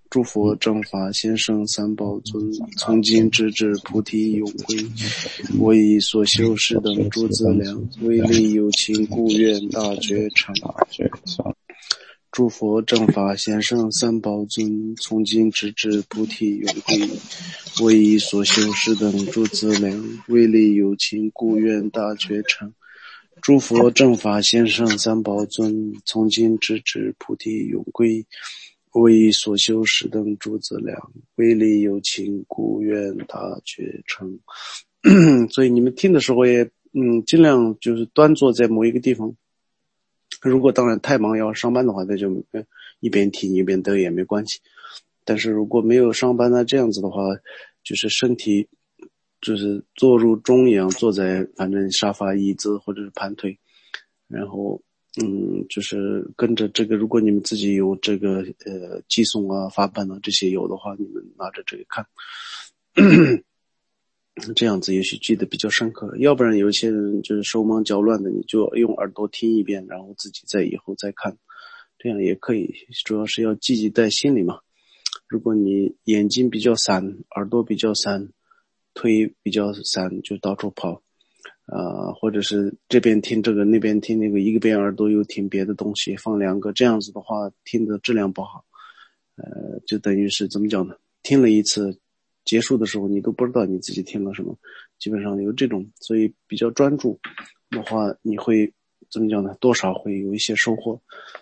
诸佛正法贤圣三宝尊，从今直至菩提永归。我以所修是等诸资粮，为利有情故愿大觉成。诸佛正法贤圣三宝尊，从今直至菩提永归。我以所修是等诸资粮，为利有情故愿大觉成。诸佛正法贤圣三宝尊，从今直至菩提永归。我以所修是等诸资粮，为利有情故愿大觉成。所以你们听的时候也尽量就是端坐在某一个地方。如果当然太忙要上班的话，那就一边听一边得也没关系。但是如果没有上班这样子的话，就是身体就是坐入中央，坐在反正沙发椅子或者是盘腿，然后就是跟着这个，如果你们自己有这个寄诵啊法本啊这些有的话，你们拿着这个看。这样子也许记得比较深刻，要不然有一些人就是手忙脚乱的，你就用耳朵听一遍，然后自己在以后再看，这样也可以，主要是要记在心里嘛。如果你眼睛比较散，耳朵比较散，腿比较散，就到处跑或者是这边听这个那边听那个，一个边耳朵又听别的东西，放两个，这样子的话听的质量不好。就等于是怎么讲呢，听了一次结束的时候你都不知道你自己听了什么，基本上有这种，所以比较专注的话，你会怎么讲呢，多少会有一些收获。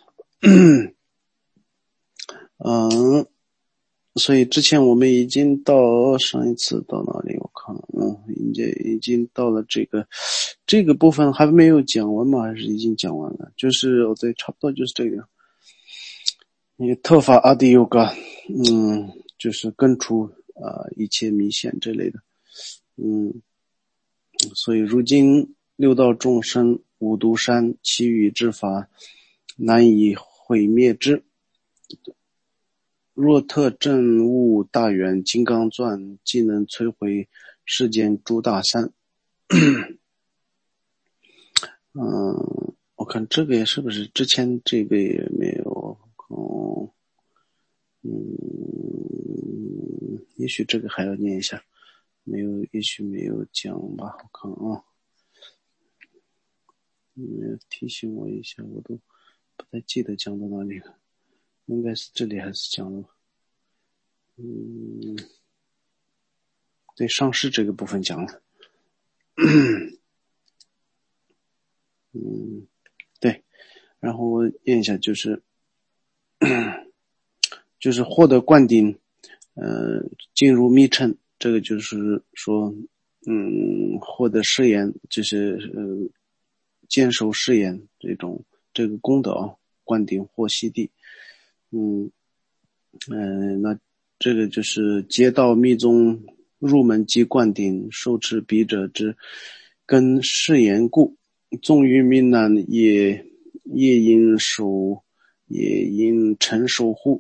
所以之前我们已经到上一次到哪里我看已经到了这个部分还没有讲完吗？还是已经讲完了？就是对，差不多就是这个特法阿迪尤嘎，就是根除一切迷陷之类的。所以如今六道众生五毒山其余之法难以毁灭之，若特证悟大圆金刚钻，即能摧毁世间诸大山。我看这个也是不是之前这个也没有也许这个还要念一下，没有，也许没有讲吧，我看没有提醒我一下，我都不太记得讲到哪里了，应该是这里还是讲了对，上师这个部分讲了。对，然后我念一下，就是获得灌顶进入密乘，这个就是说获得誓言，就是坚守誓言这个功德灌顶获悉地。那这个就是劫道密宗入门即灌顶，受持彼者之根誓言故，纵于迷难也应承守护，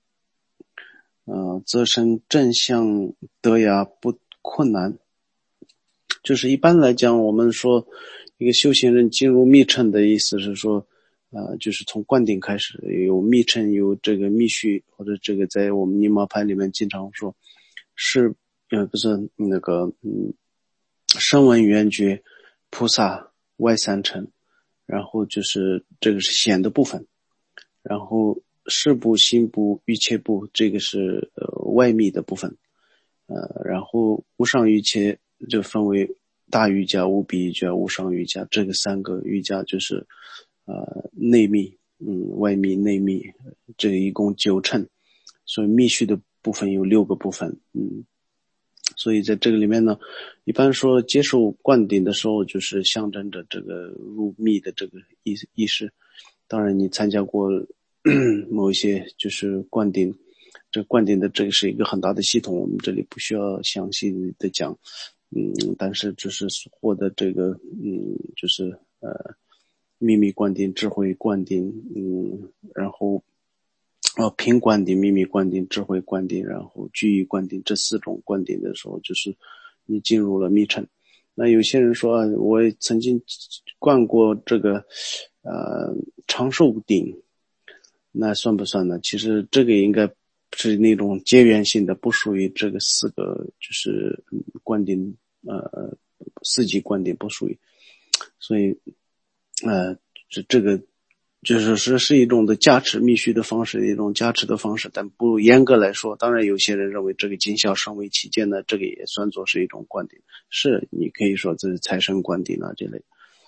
则生正向得雅不困难。就是一般来讲，我们说一个修行人进入密乘的意思是说就是从灌顶开始，有密乘，有这个密续，或者这个在我们尼玛派里面经常说是不是那个声闻缘觉菩萨外三乘，然后就是这个是显的部分，然后事部心部欲切部，这个是外密的部分，然后无上瑜伽就分为大瑜伽、无比瑜伽、无上瑜伽，这个三个瑜伽就是内密，外密、内密，这一共9乘，所以密续的部分有6个部分，所以在这个里面呢，一般说接受灌顶的时候，就是象征着这个入密的这个意识。当然，你参加过某一些就是灌顶，这灌顶的这个是一个很大的系统，我们这里不需要详细的讲，但是就是获得这个就是秘密灌顶、智慧灌顶，然后平灌顶、秘密灌顶、智慧灌顶，然后具义灌顶，这4种灌顶的时候，就是你进入了密乘。那有些人说我曾经灌过这个长寿顶，那算不算呢？其实这个应该是那种结缘性的，不属于这个四个就是观点四级观点不属于，所以这个就是说是一种的加持密续的方式，一种加持的方式，但不严格来说，当然有些人认为这个尽孝尚为其见呢，这个也算作是一种观点，是你可以说这是财神观点啊这类，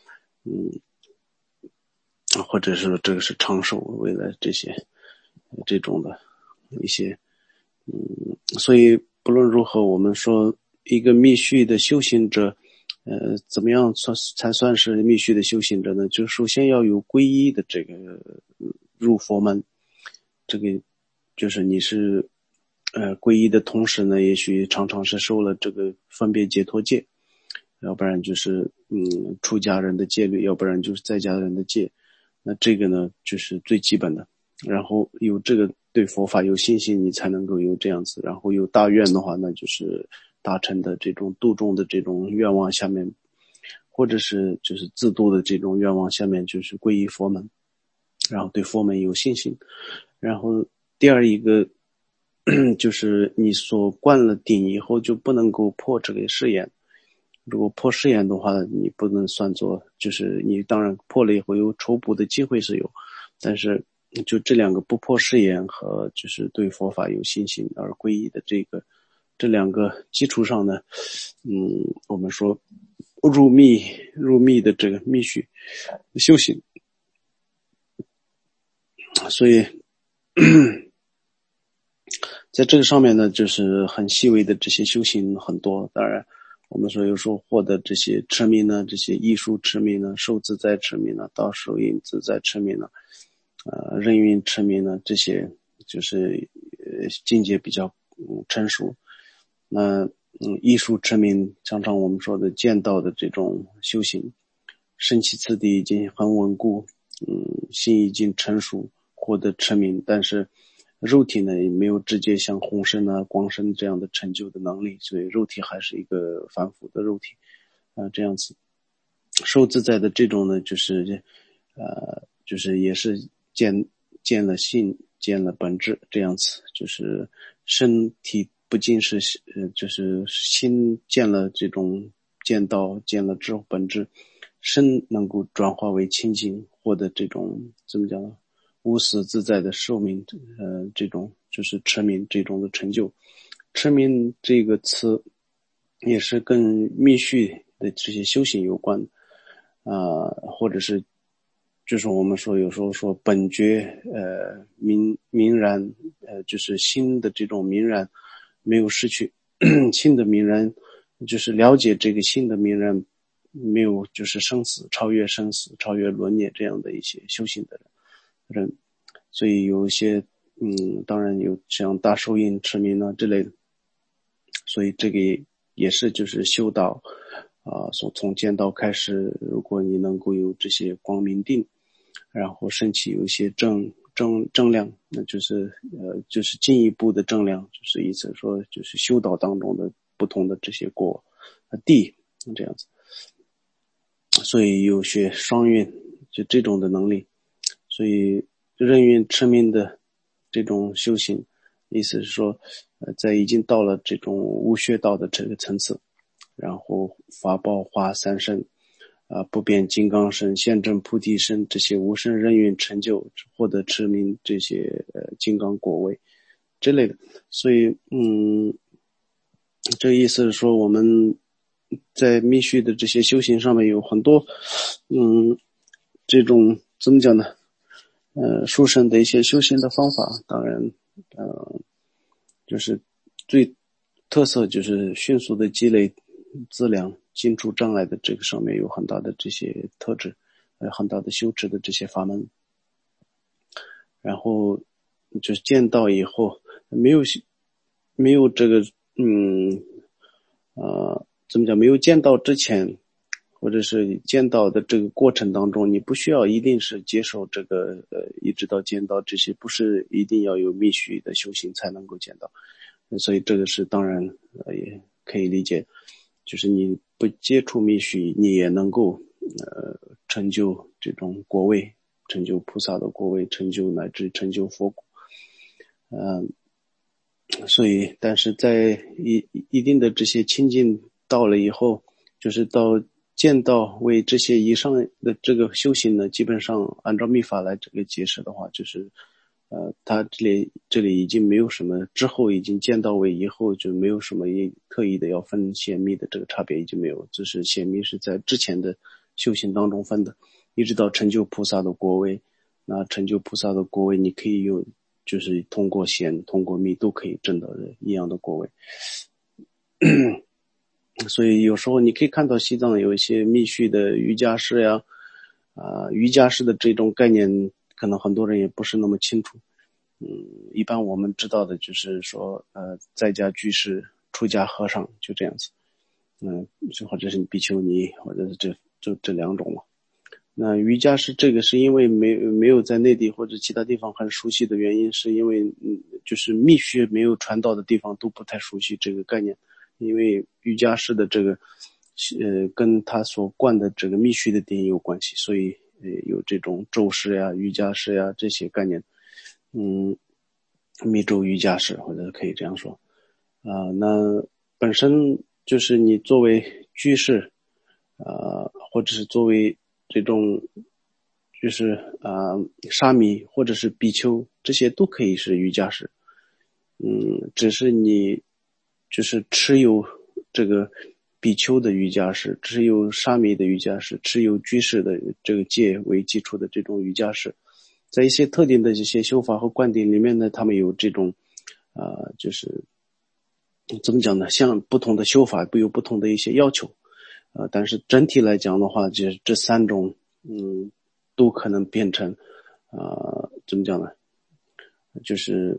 或者是这个是长寿，为了这种的一些所以不论如何，我们说一个密续的修行者怎么样才算是密续的修行者呢？就首先要有皈依的这个入佛门，这个就是你是皈依的同时呢，也许常常是受了这个分别解脱戒，要不然就是出家人的戒律，要不然就是在家人的戒，那这个呢就是最基本的。然后有这个对佛法有信心，你才能够有这样子。然后有大愿的话，那就是大乘的这种度众的这种愿望下面，或者是就是自度的这种愿望下面，就是皈依佛门，然后对佛门有信心。然后第二一个就是你所灌了顶以后就不能够破这个誓言。如果破誓言的话，你不能算作就是你当然破了以后有筹补的机会是有，但是就这两个不破誓言和就是对佛法有信心而皈依的这两个基础上呢，我们说入密的这个密续修行，所以在这个上面呢，就是很细微的这些修行很多。当然我们说有时候获得这些持名呢，这些艺术持名呢，受自在持名呢，到手印自在持名呢，任运持名呢，这些就是境界比较成熟。那艺术持名常常我们说的见道的这种修行，身起次第已经很稳固，心已经成熟，获得持名，但是肉体呢也没有直接像红身啊光身这样的成就的能力，所以肉体还是一个凡夫的肉体这样子。受自在的这种呢就是也是见了性，见了本质这样子，就是身体不仅是就是心见了这种见道，见了之后本质，身能够转化为清净，获得这种怎么讲呢？无死自在的寿命，这种就是持名这种的成就。持名这个词也是跟密续的这些修行有关，或者是就是我们说有时候说本觉明然，就是心的这种明然没有失去，心的明然就是了解这个心的明然没有就是生死，超越生死，超越轮孽这样的一些修行的人，所以有一些当然有像大寿印持名啊之类的，所以这个也是就是修道从见道开始，如果你能够有这些光明定，然后升起有一些正量，那就是就是进一步的正量，就是意思说就是修道当中的不同的这些果地这样子，所以有些双运就这种的能力，所以任运持名的这种修行，意思是说在已经到了这种无学道的这个层次，然后法报化三身不变金刚身、现证菩提身这些无生任运成就，获得持名这些金刚果位之类的。所以这意思是说我们在密续的这些修行上面有很多这种怎么讲呢殊胜的一些修行的方法，当然就是最特色就是迅速的积累资粮，尽除障碍的这个上面有很大的这些特质，很大的修持的这些法门。然后就是见到以后没有这个怎么讲，没有见到之前或者是见到的这个过程当中，你不需要一定是接受这个一直到见到这些，不是一定要有密续的修行才能够见到，所以这个是当然也可以理解，就是你不接触密续，你也能够成就这种果位，成就菩萨的果位，成就乃至成就佛果。 所以但是在一定的这些清净到了以后，就是到见到为这些以上的这个修行呢，基本上按照密法来这个解释的话，就是他这里已经没有什么，之后已经见到位以后就没有什么特意的要分显密的这个差别已经没有，就是显密是在之前的修行当中分的，一直到成就菩萨的果位。那成就菩萨的果位，你可以有，就是通过显、通过密都可以证到一样的果位。所以有时候你可以看到西藏有一些密续的瑜伽师呀，瑜伽师的这种概念，可能很多人也不是那么清楚。一般我们知道的就是说，在家居士、出家和尚就这样子，或者是比丘尼，或者是这两种嘛。那瑜伽师这个是因为没有在内地或者其他地方很熟悉的原因，是因为就是密续没有传到的地方都不太熟悉这个概念，因为瑜伽师的这个跟他所灌的这个密续的点有关系，所以有这种咒师呀、瑜伽师呀这些概念。密咒瑜伽师或者可以这样说。那本身就是你作为居士，或者是作为这种就是沙弥或者是比丘，这些都可以是瑜伽师。只是你就是持有这个比丘的瑜伽师，持有沙弥的瑜伽师，持有居士的这个戒为基础的这种瑜伽师，在一些特定的这些修法和观点里面呢，他们有这种就是怎么讲呢？像不同的修法都有不同的一些要求，但是整体来讲的话，就是这三种，都可能变成，怎么讲呢？就是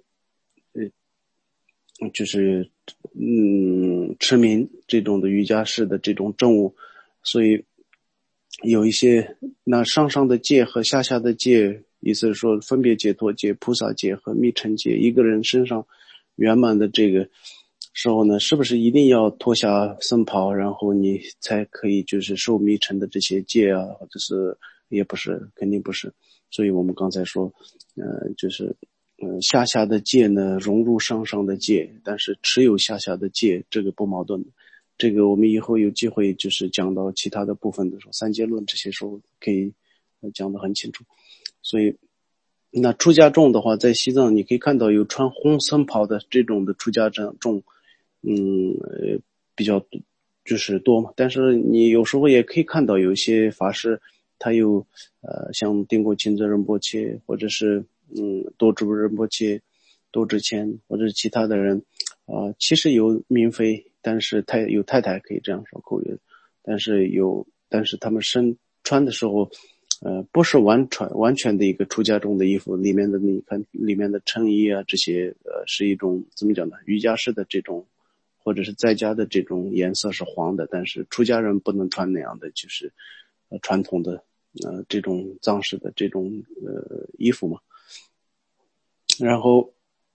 持名这种的瑜伽士的这种证物，所以有一些那上的戒和下的戒，意思是说分别解脱戒、菩萨戒和密乘戒，一个人身上圆满的这个时候呢，是不是一定要脱下僧袍，然后你才可以就是受密乘的这些戒啊，或者是也不是，肯定不是。所以我们刚才说，就是下的戒呢融入上的戒，但是持有下的戒，这个不矛盾的。这个我们以后有机会就是讲到其他的部分的时候，三界论这些时候可以讲得很清楚。所以那出家众的话，在西藏你可以看到有穿红僧袍的这种的出家众，比较就是多嘛。但是你有时候也可以看到有一些法师，他有像丁国钦泽仁波切，或者是多智仁波切、多智谦，或者是其他的人，其实有明妃，但是有太太可以这样说口语，但是他们穿的时候，不是完全的一个出家众的衣服，里面的你看里面的衬衣啊这些，是一种怎么讲呢？瑜伽式的这种，或者是在家的这种颜色是黄的，但是出家人不能穿那样的，就是传统的这种藏式的这种衣服嘛。然后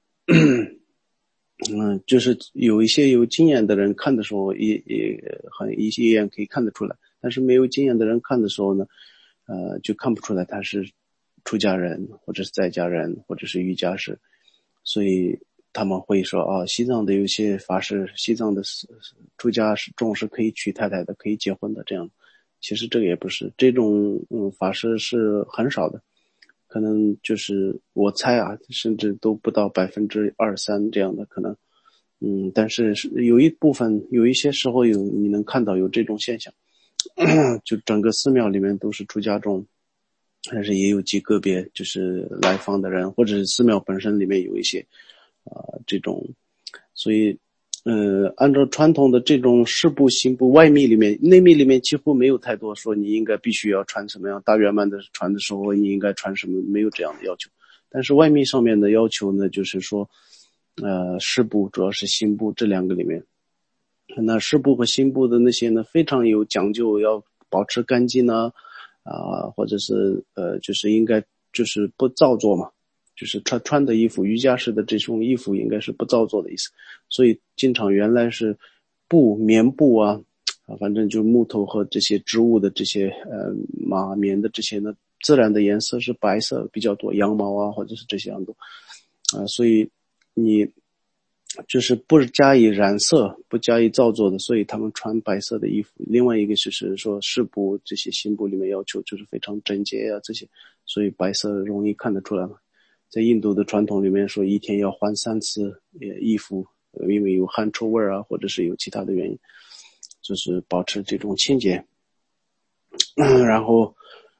就是有一些有经验的人看的时候也一眼可以看得出来，但是没有经验的人看的时候呢，就看不出来他是出家人或者是在家人或者是瑜伽士，所以他们会说西藏的有些法师，西藏的出家众是可以娶太太的，可以结婚的这样。其实这个也不是，这种法师是很少的，可能就是我猜甚至都不到2%-3%这样的可能。但是有一部分有一些时候你能看到有这种现象，就整个寺庙里面都是出家众，但是也有极个别就是来访的人，或者是寺庙本身里面有一些这种，所以按照传统的这种事部行部外密里面，内密里面几乎没有太多说你应该必须要穿什么样，大圆满的传的时候你应该穿什么，没有这样的要求。但是外密上面的要求呢，就是说事部主要是行部这两个里面，那事部和行部的那些呢非常有讲究，要保持干净呢或者是就是应该就是不造作嘛，就是穿的衣服，瑜伽式的这种衣服应该是不造作的意思。所以经常原来是棉布反正就木头和这些植物的这些马棉的这些呢，自然的颜色是白色比较多，羊毛或者是这些样多所以你就是不加以染色，不加以造作的，所以他们穿白色的衣服。另外一个就是说事部这些刑部里面要求就是非常整洁啊这些，所以白色容易看得出来嘛。在印度的传统里面说一天要换3次衣服，因为有汗臭味啊，或者是有其他的原因，就是保持这种清洁。然后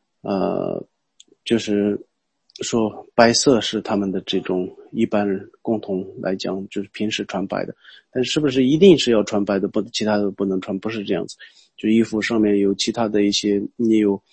就是说白色是他们的这种一般人共同来讲就是平时穿白的，但是不是一定是要穿白的，不其他的不能穿，不是这样子。就衣服上面有其他的一些，你有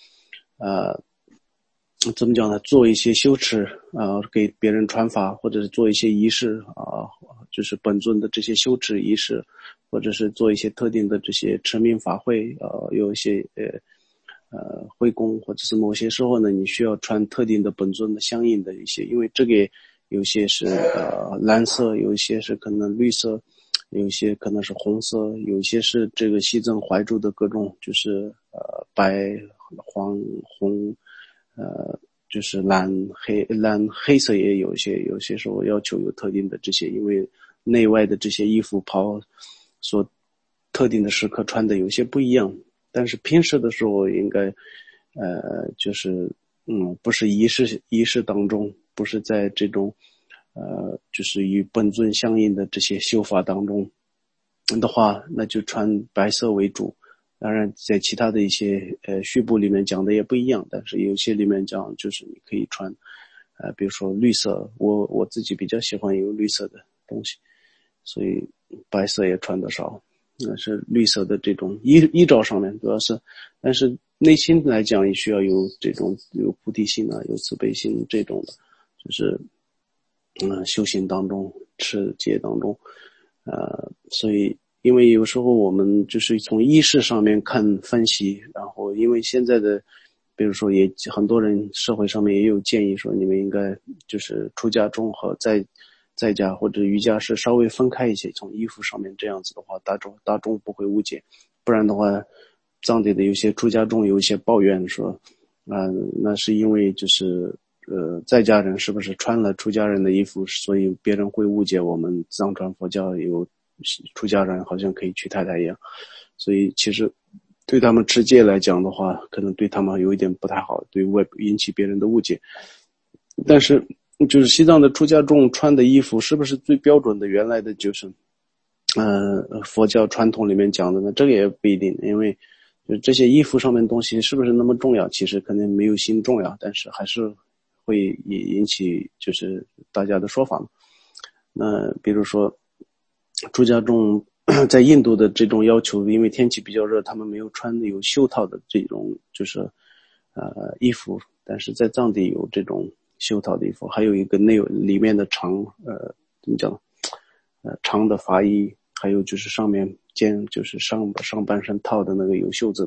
怎么讲呢，做一些修持给别人传法，或者是做一些仪式就是本尊的这些修持仪式，或者是做一些特定的这些持名法会有一些会供，或者是某些时候呢你需要穿特定的本尊的相应的一些，因为这个有些是蓝色，有一些是可能绿色，有一些可能是红色，有一些是这个西藏怀柱的各种就是白黄红就是蓝黑色也有些时候要求有特定的这些，因为内外的这些衣服袍所特定的时刻穿的有些不一样，但是平时的时候应该就是不是仪式当中，不是在这种就是与本尊相应的这些修法当中的话，那就穿白色为主。当然在其他的一些序部里面讲的也不一样，但是有些里面讲就是你可以穿比如说绿色，我自己比较喜欢有绿色的东西，所以白色也穿得少。那是绿色的这种衣着上面主要是，但是内心来讲也需要有这种有菩提心有慈悲心这种的，就是修行当中持戒当中所以因为有时候我们就是从仪式上面看分析，然后因为现在的比如说也很多人社会上面也有建议说你们应该就是出家众和在家或者瑜伽是稍微分开一些，从衣服上面这样子的话大众不会误解，不然的话藏地的有些出家众有一些抱怨说那是因为就是在家人是不是穿了出家人的衣服，所以别人会误解我们藏传佛教有出家人好像可以娶太太一样，所以其实对他们持戒来讲的话，可能对他们有一点不太好，对外引起别人的误解。但是就是西藏的出家众穿的衣服是不是最标准的原来的就是佛教传统里面讲的呢？这个也不一定，因为就这些衣服上面的东西是不是那么重要，其实可能没有心重要，但是还是会引起就是大家的说法。那比如说出家众在印度的这种要求，因为天气比较热，他们没有穿有袖套的这种就是衣服，但是在藏地有这种袖套的衣服，还有一个里面的长怎么讲长的法衣，还有就是上面就是上半身套的那个有袖子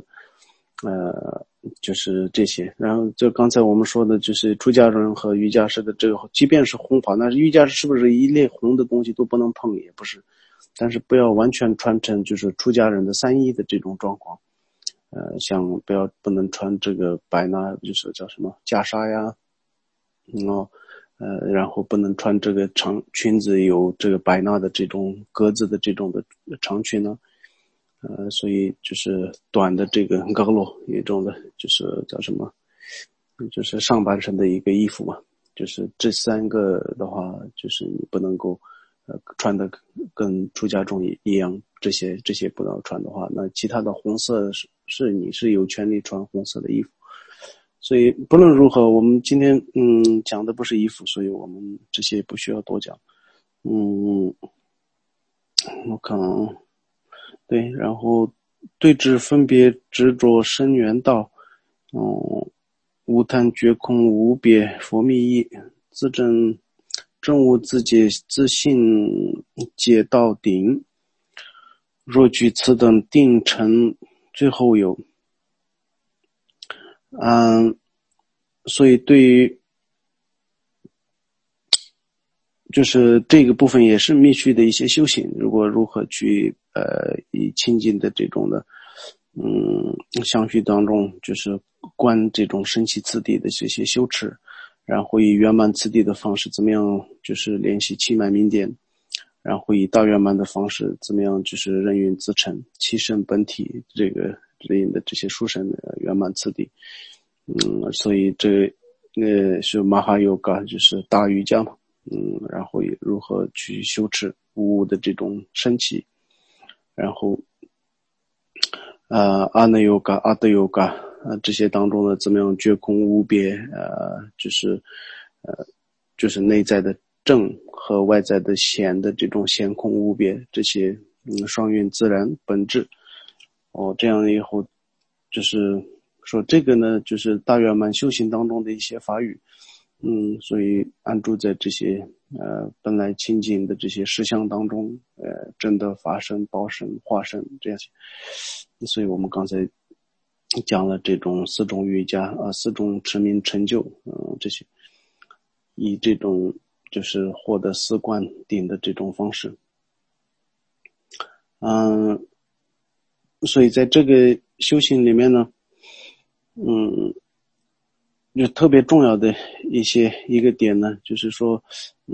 就是这些。然后就刚才我们说的就是出家人和瑜伽师的这个，即便是红法，那瑜伽师是不是一类红的东西都不能碰？也不是，但是不要完全穿成就是出家人的三衣的这种状况。像不能穿这个白衲，就是叫什么袈裟呀，然后不能穿这个长裙子有这个白衲的这种格子的这种的长裙呢。所以就是短的这个高罗一种的，就是叫什么，就是上半身的一个衣服嘛。就是这三个的话，就是你不能够穿的跟出家众一样，这些不能穿的话，那其他的红色是你是有权利穿红色的衣服。所以不论如何，我们今天讲的不是衣服，所以我们这些不需要多讲。我看对，然后对治分别执着生缘道，无贪觉空无别佛密意，自证正悟自解自信解到顶，若具此等定成最后有。所以对于就是这个部分也是密续的一些修行，如何去以清净的这种的相续当中，就是观这种升起次第的这些修持，然后以圆满次第的方式怎么样就是练习气满明点， 然后以大圆满的方式怎么样就是人云自成，其身本体，这个里的这些殊胜的圆满次第。所以这是马哈yoga嘎，就是大瑜伽嘛。然后也如何去修持无我的这种升起，然后阿那yoga阿德yoga这些当中的怎么样觉空无别，就是内在的正和外在的显的这种显空无别，这些双运自然本质。这样以后就是说这个呢，就是大圆满修行当中的一些法语。所以安住在这些本来清净的这些实相当中，真的法身、报身、化身这样。所以我们刚才讲了这种四种瑜伽四种持名成就，这些以这种就是获得四灌顶的这种方式。所以在这个修行里面呢，就特别重要的一个点呢，就是说，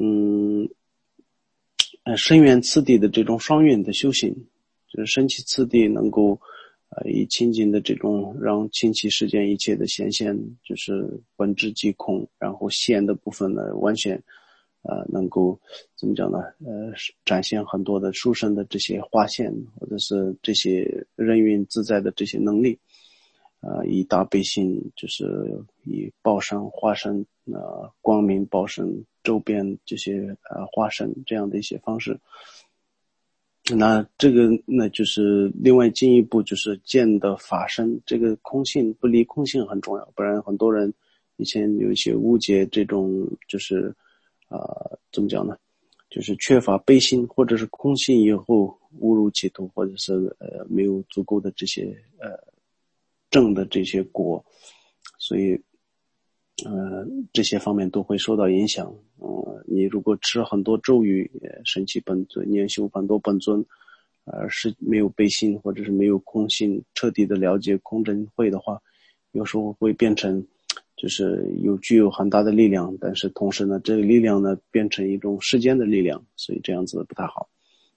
深远次第的这种双运的修行，就是升起次第能够以清净的这种让清晰世间一切的显现，就是本质即空，然后现的部分呢完全能够怎么讲呢？展现很多的殊胜的这些化现，或者是这些人运自在的这些能力。以大悲心，就是以报身、化身、光明报身周边这些化身这样的一些方式。那这个就是另外进一步就是见的法身，这个空性不离空性很重要，不然很多人以前有一些误解这种就是怎么讲呢？就是缺乏悲心或者是空性以后误入歧途，或者是没有足够的这些正的这些果，所以这些方面都会受到影响。你如果吃很多咒语，升起本尊，念修很多本尊，是没有悲心或者是没有空性，彻底的了解空真慧的话，有时候会变成就是具有很大的力量，但是同时呢，这个力量呢变成一种世间的力量，所以这样子不太好。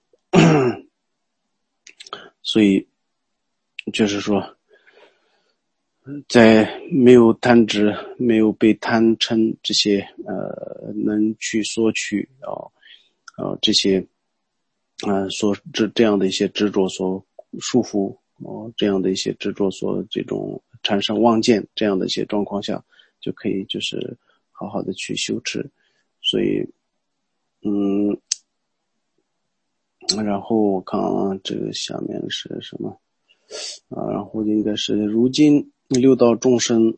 所以就是说，在没有贪执、没有被贪嗔这些能去索取这些这样的一些执着所束缚这样的一些执着所这种产生妄见这样的一些状况下，就可以就是好好的去修持。所以然后我看这个下面是什么然后应该是如今六道众生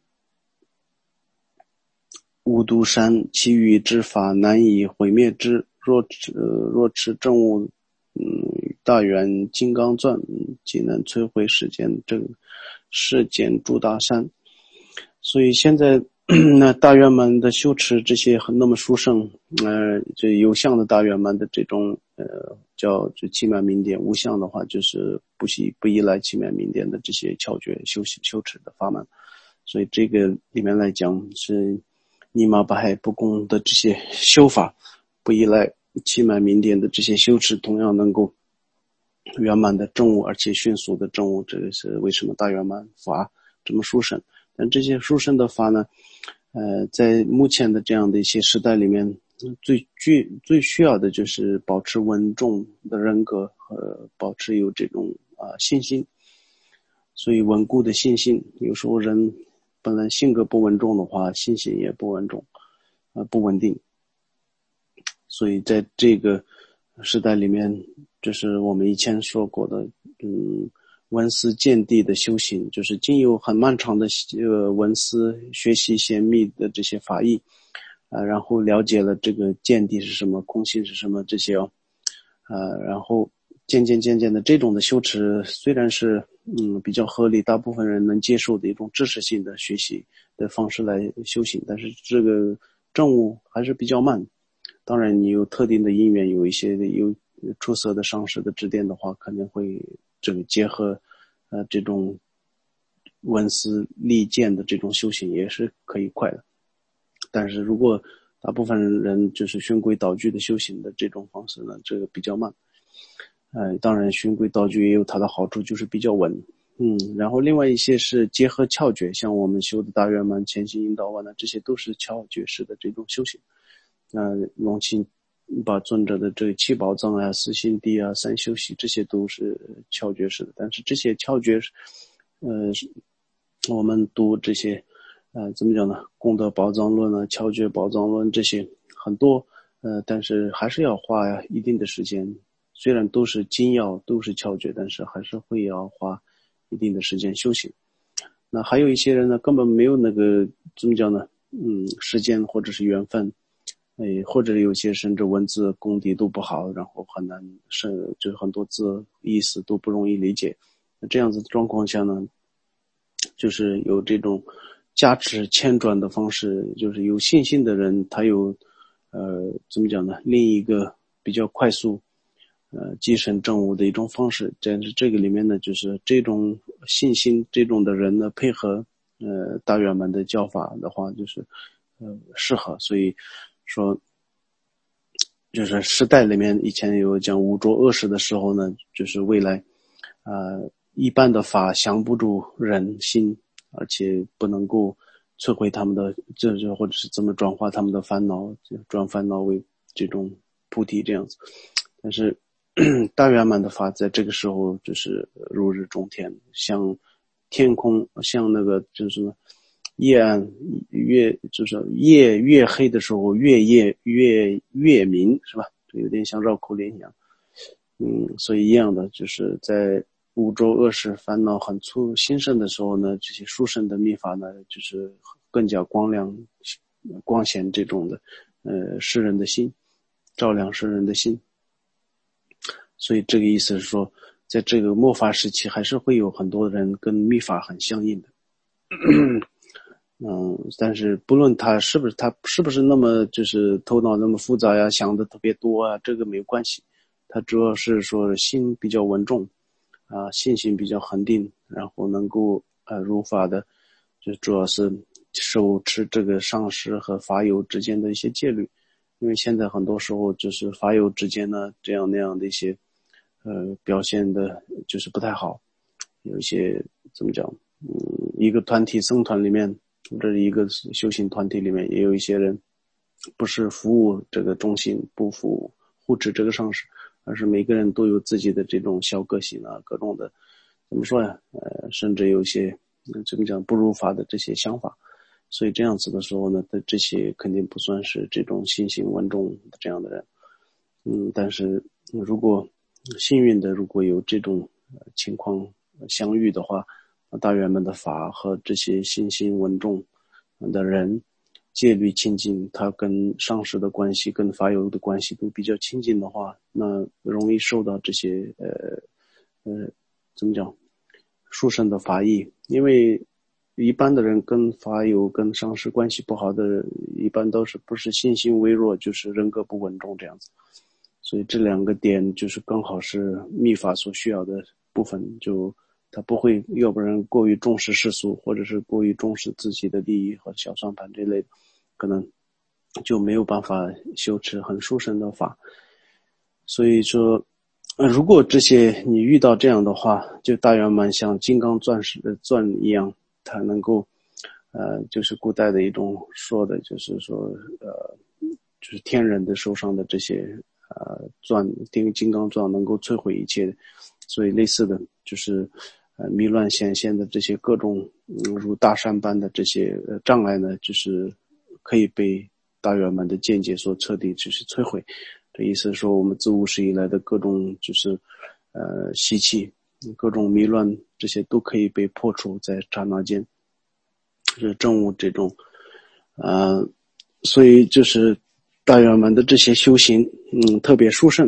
无独山，其余之法难以毁灭之。若持正悟大圆金刚钻，即能摧毁世间诸大山。所以现在那大圆满的修持这些那么殊胜，这有相的大圆满的这种叫就气满明点，无相的话就是不依赖气满明点的这些窍诀修持的法门。所以这个里面来讲是尼玛巴海不共的这些修法，不依赖气满明点的这些修持，同样能够圆满的证悟，而且迅速的证悟。这个是为什么大圆满法这么殊胜。但这些殊胜的法呢，在目前的这样的一些时代里面，最需要的就是保持稳重的人格和保持有这种信心。所以稳固的信心，有时候人本来性格不稳重的话，信心也不稳重，不稳定。所以在这个时代里面，就是我们以前说过的，闻思见地的修行，就是经有很漫长的闻思学习显密的这些法义，然后了解了这个见地是什么，空性是什么这些然后渐渐的这种的修持虽然是比较合理，大部分人能接受的一种知识性的学习的方式来修行，但是这个证悟还是比较慢。当然你有特定的因缘，有一些有出色的上师的指点的话，肯定会这个结合这种闻思利见的这种修行也是可以快的。但是如果大部分人就是循规蹈矩的修行的这种方式呢，这个比较慢。当然循规蹈矩也有它的好处，就是比较稳。然后另外一些是结合窍诀，像我们修的大圆满、前行引导啊，这些都是窍诀式的这种修行。龙清把尊者的这个七宝藏啊、四心地啊、三修习，这些都是窍诀式的。但是这些窍诀，我们读这些，怎么讲呢？功德宝藏论啊、窍诀宝藏论这些很多，但是还是要花一定的时间。虽然都是精要，都是窍诀，但是还是会要花一定的时间修行。那还有一些人呢，根本没有那个怎么讲呢？时间或者是缘分，或者有些甚至文字功底都不好，然后很难就是很多字意思都不容易理解。那这样子的状况下呢，就是有这种加持迁转的方式，就是有信心的人，他有怎么讲呢？另一个比较快速寄生正悟的一种方式。但是这个里面呢，就是这种信心这种的人呢，配合大圆满的教法的话，就是适合。所以说就是时代里面以前有讲五浊恶世的时候呢，就是未来一般的法降不住人心，而且不能够摧毁他们的或者是怎么转化他们的烦恼，转烦恼为这种菩提这样子。但是大圆满的法在这个时候就是如日中天，像天空，像那个就是什么夜暗就是夜越黑的时候，越明，是吧？有点像绕口令一样。所以一样的，就是在五浊恶世烦恼很兴盛的时候呢，这些殊胜的密法呢，就是更加光显这种的世人的心，照亮世人的心。所以这个意思是说，在这个末法时期，还是会有很多人跟密法很相应的。但是不论他是不是那么就是头脑那么复杂呀，想的特别多啊，这个没有关系。他主要是说心比较稳重信心比较恒定，然后能够如法的，就主要是手持这个上师和法友之间的一些戒律。因为现在很多时候就是法友之间呢这样那样的一些表现的就是不太好，有一些怎么讲一个团体僧团里面或者一个修行团体里面也有一些人不是服务这个中心，不护持这个上师，而是每个人都有自己的这种小个性啊，各种的怎么说呀甚至有些怎么讲不如法的这些想法。所以这样子的时候呢，这些肯定不算是这种信心稳重的这样的人。但是如果幸运的如果有这种情况相遇的话，大圆满的法和这些信心稳重的人戒律亲近，他跟上师的关系跟法友的关系都比较亲近的话，那容易受到这些怎么讲殊胜的法益。因为一般的人跟法友跟上师关系不好的人，一般都是不是信心微弱，就是人格不稳重这样子。所以这两个点就是刚好是密法所需要的部分，就他不会要不然过于重视世俗，或者是过于重视自己的利益和小算盘这类的，可能就没有办法修持很殊胜的法。所以说如果这些你遇到这样的话，就大圆满像金刚钻石的钻一样，它能够就是古代的一种说的就是说就是天人的手上的这些钻金刚钻能够摧毁一切的。所以类似的就是迷乱显现的这些各种如大山般的这些障碍呢，就是可以被大圆满的见解所彻底就是摧毁。这意思是说，我们自无始以来的各种就是习气各种迷乱，这些都可以被破除在刹那间，就是正悟这种所以就是大圆满的这些修行特别殊胜。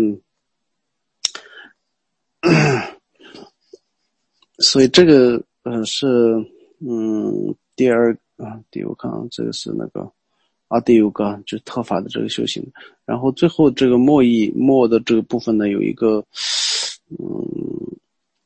所以这个是第二我看这个是那个第五个就是特法的这个修行。然后最后这个末的这个部分呢，有一个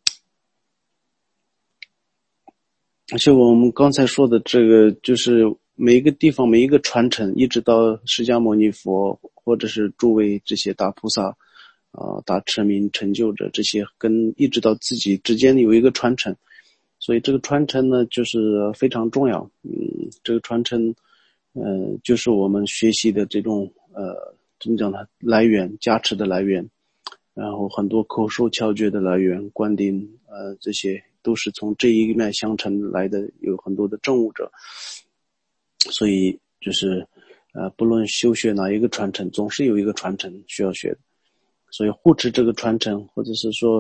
而且我们刚才说的这个就是每一个地方每一个传承，一直到释迦牟尼佛或者是诸位这些大菩萨大持明成就者，这些跟一直到自己之间有一个传承，所以这个传承呢就是非常重要。这个传承就是我们学习的这种怎么讲呢，来源，加持的来源，然后很多口授窍诀的来源，灌顶这些都是从这一脉相承来的，有很多的证悟者。所以就是不论修学哪一个传承，总是有一个传承需要学的，所以护持这个传承，或者是说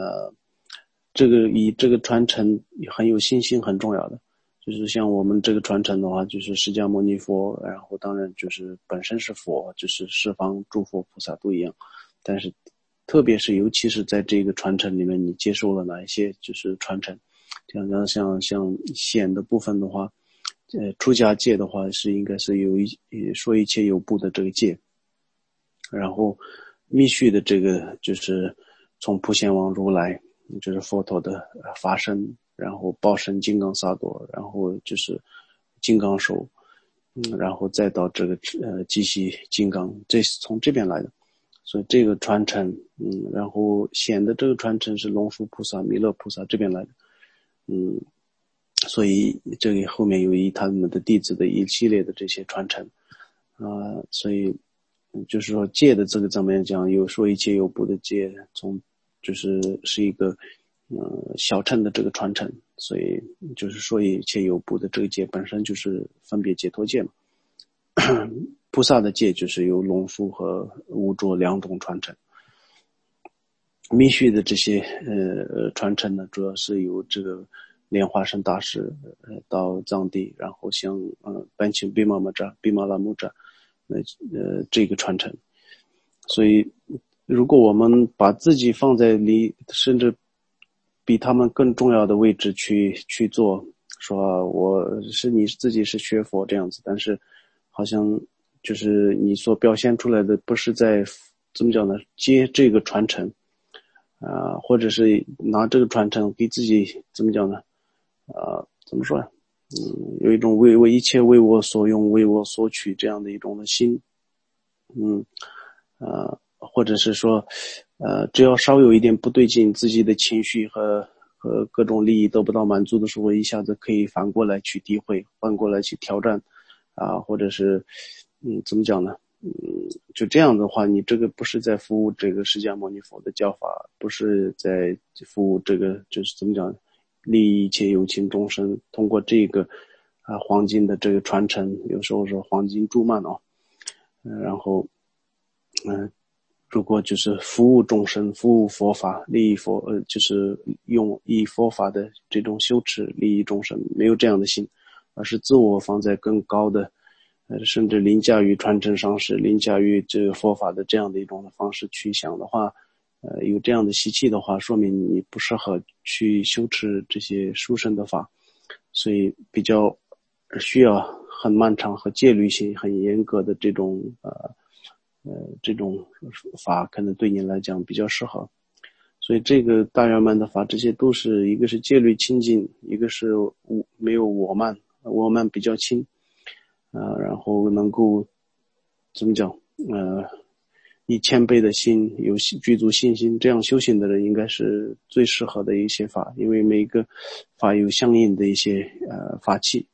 以这个传承很有信心很重要的。就是像我们这个传承的话，就是释迦牟尼佛，然后当然就是本身是佛，就是十方诸佛菩萨都一样，但是特别是尤其是在这个传承里面，你接受了哪一些就是传承，像显的部分的话，出家戒的话是应该是有说一切有部的这个戒，然后密续的这个就是从普贤王如来，就是佛陀的法身，然后报身金刚萨埵，然后就是金刚手，然后再到这个寂息金刚，这是从这边来的。所以这个传承然后显的这个传承是龙树菩萨弥勒菩萨这边来的。所以这里后面有他们的弟子的一系列的这些传承所以就是说戒的这个怎么样讲，有说一切有部的戒，从是一个小乘的这个传承，所以就是说一切有部的这个戒本身就是分别解脱戒嘛。菩萨的戒就是由龙树和无着两种传承。密续的这些传承呢，主要是由这个莲花生大师到藏地，然后像班钦比玛拉木扎这个传承。所以如果我们把自己放在甚至比他们更重要的位置去做，说你自己是学佛这样子，但是好像就是你所表现出来的不是在怎么讲呢，接这个传承或者是拿这个传承给自己怎么讲呢怎么说呢有一种为一切为我所用为我所取这样的一种的心或者是说只要稍有一点不对劲，自己的情绪和各种利益得不到满足的时候，一下子可以反过来去诋毁，反过来去挑战或者是怎么讲呢就这样的话，你这个不是在服务这个释迦牟尼佛的教法，不是在服务这个就是怎么讲利益一切有情众生，通过这个黄金的这个传承，有时候是黄金注曼然后如果就是服务众生，服务佛法，利益就是以佛法的这种修持利益众生，没有这样的心，而是自我放在更高的甚至凌驾于传承上是凌驾于这个佛法的这样的一种方式去想的话有这样的习气的话，说明你不适合去修持这些殊胜的法，所以比较需要很漫长和戒律性很严格的这种这种法可能对你来讲比较适合。所以这个大圆满的法，这些都是一个是戒律清净，一个是没有我慢比较轻然后能够怎么讲以谦卑的心有具足信心，这样修行的人应该是最适合的一些法，因为每一个法有相应的一些法器。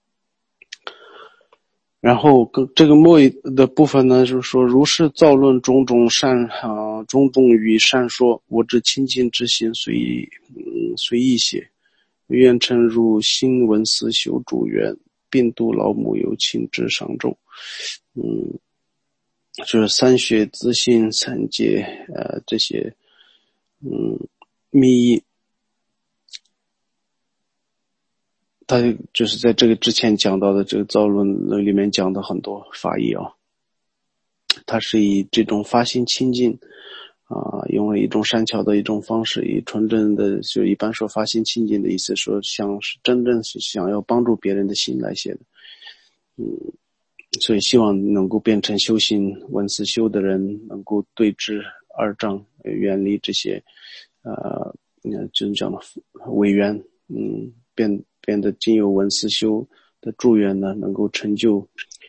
然后这个末的部分呢，就是说如是造论种种语善说，我之清净之心随意写，愿称入心闻思修主缘，并度老母有情之上咒。就是三学自信三界这些密意，他就是在这个之前讲到的这个造论里面讲的很多法义它是以这种发心清净用了一种善巧的一种方式，以纯正的就一般说发心清净的意思，说像是真正是想要帮助别人的心来写的所以希望能够变成修行闻思修的人，能够对治二障，远离这些就是讲的违缘变得经由闻思修的祝愿呢，能够成就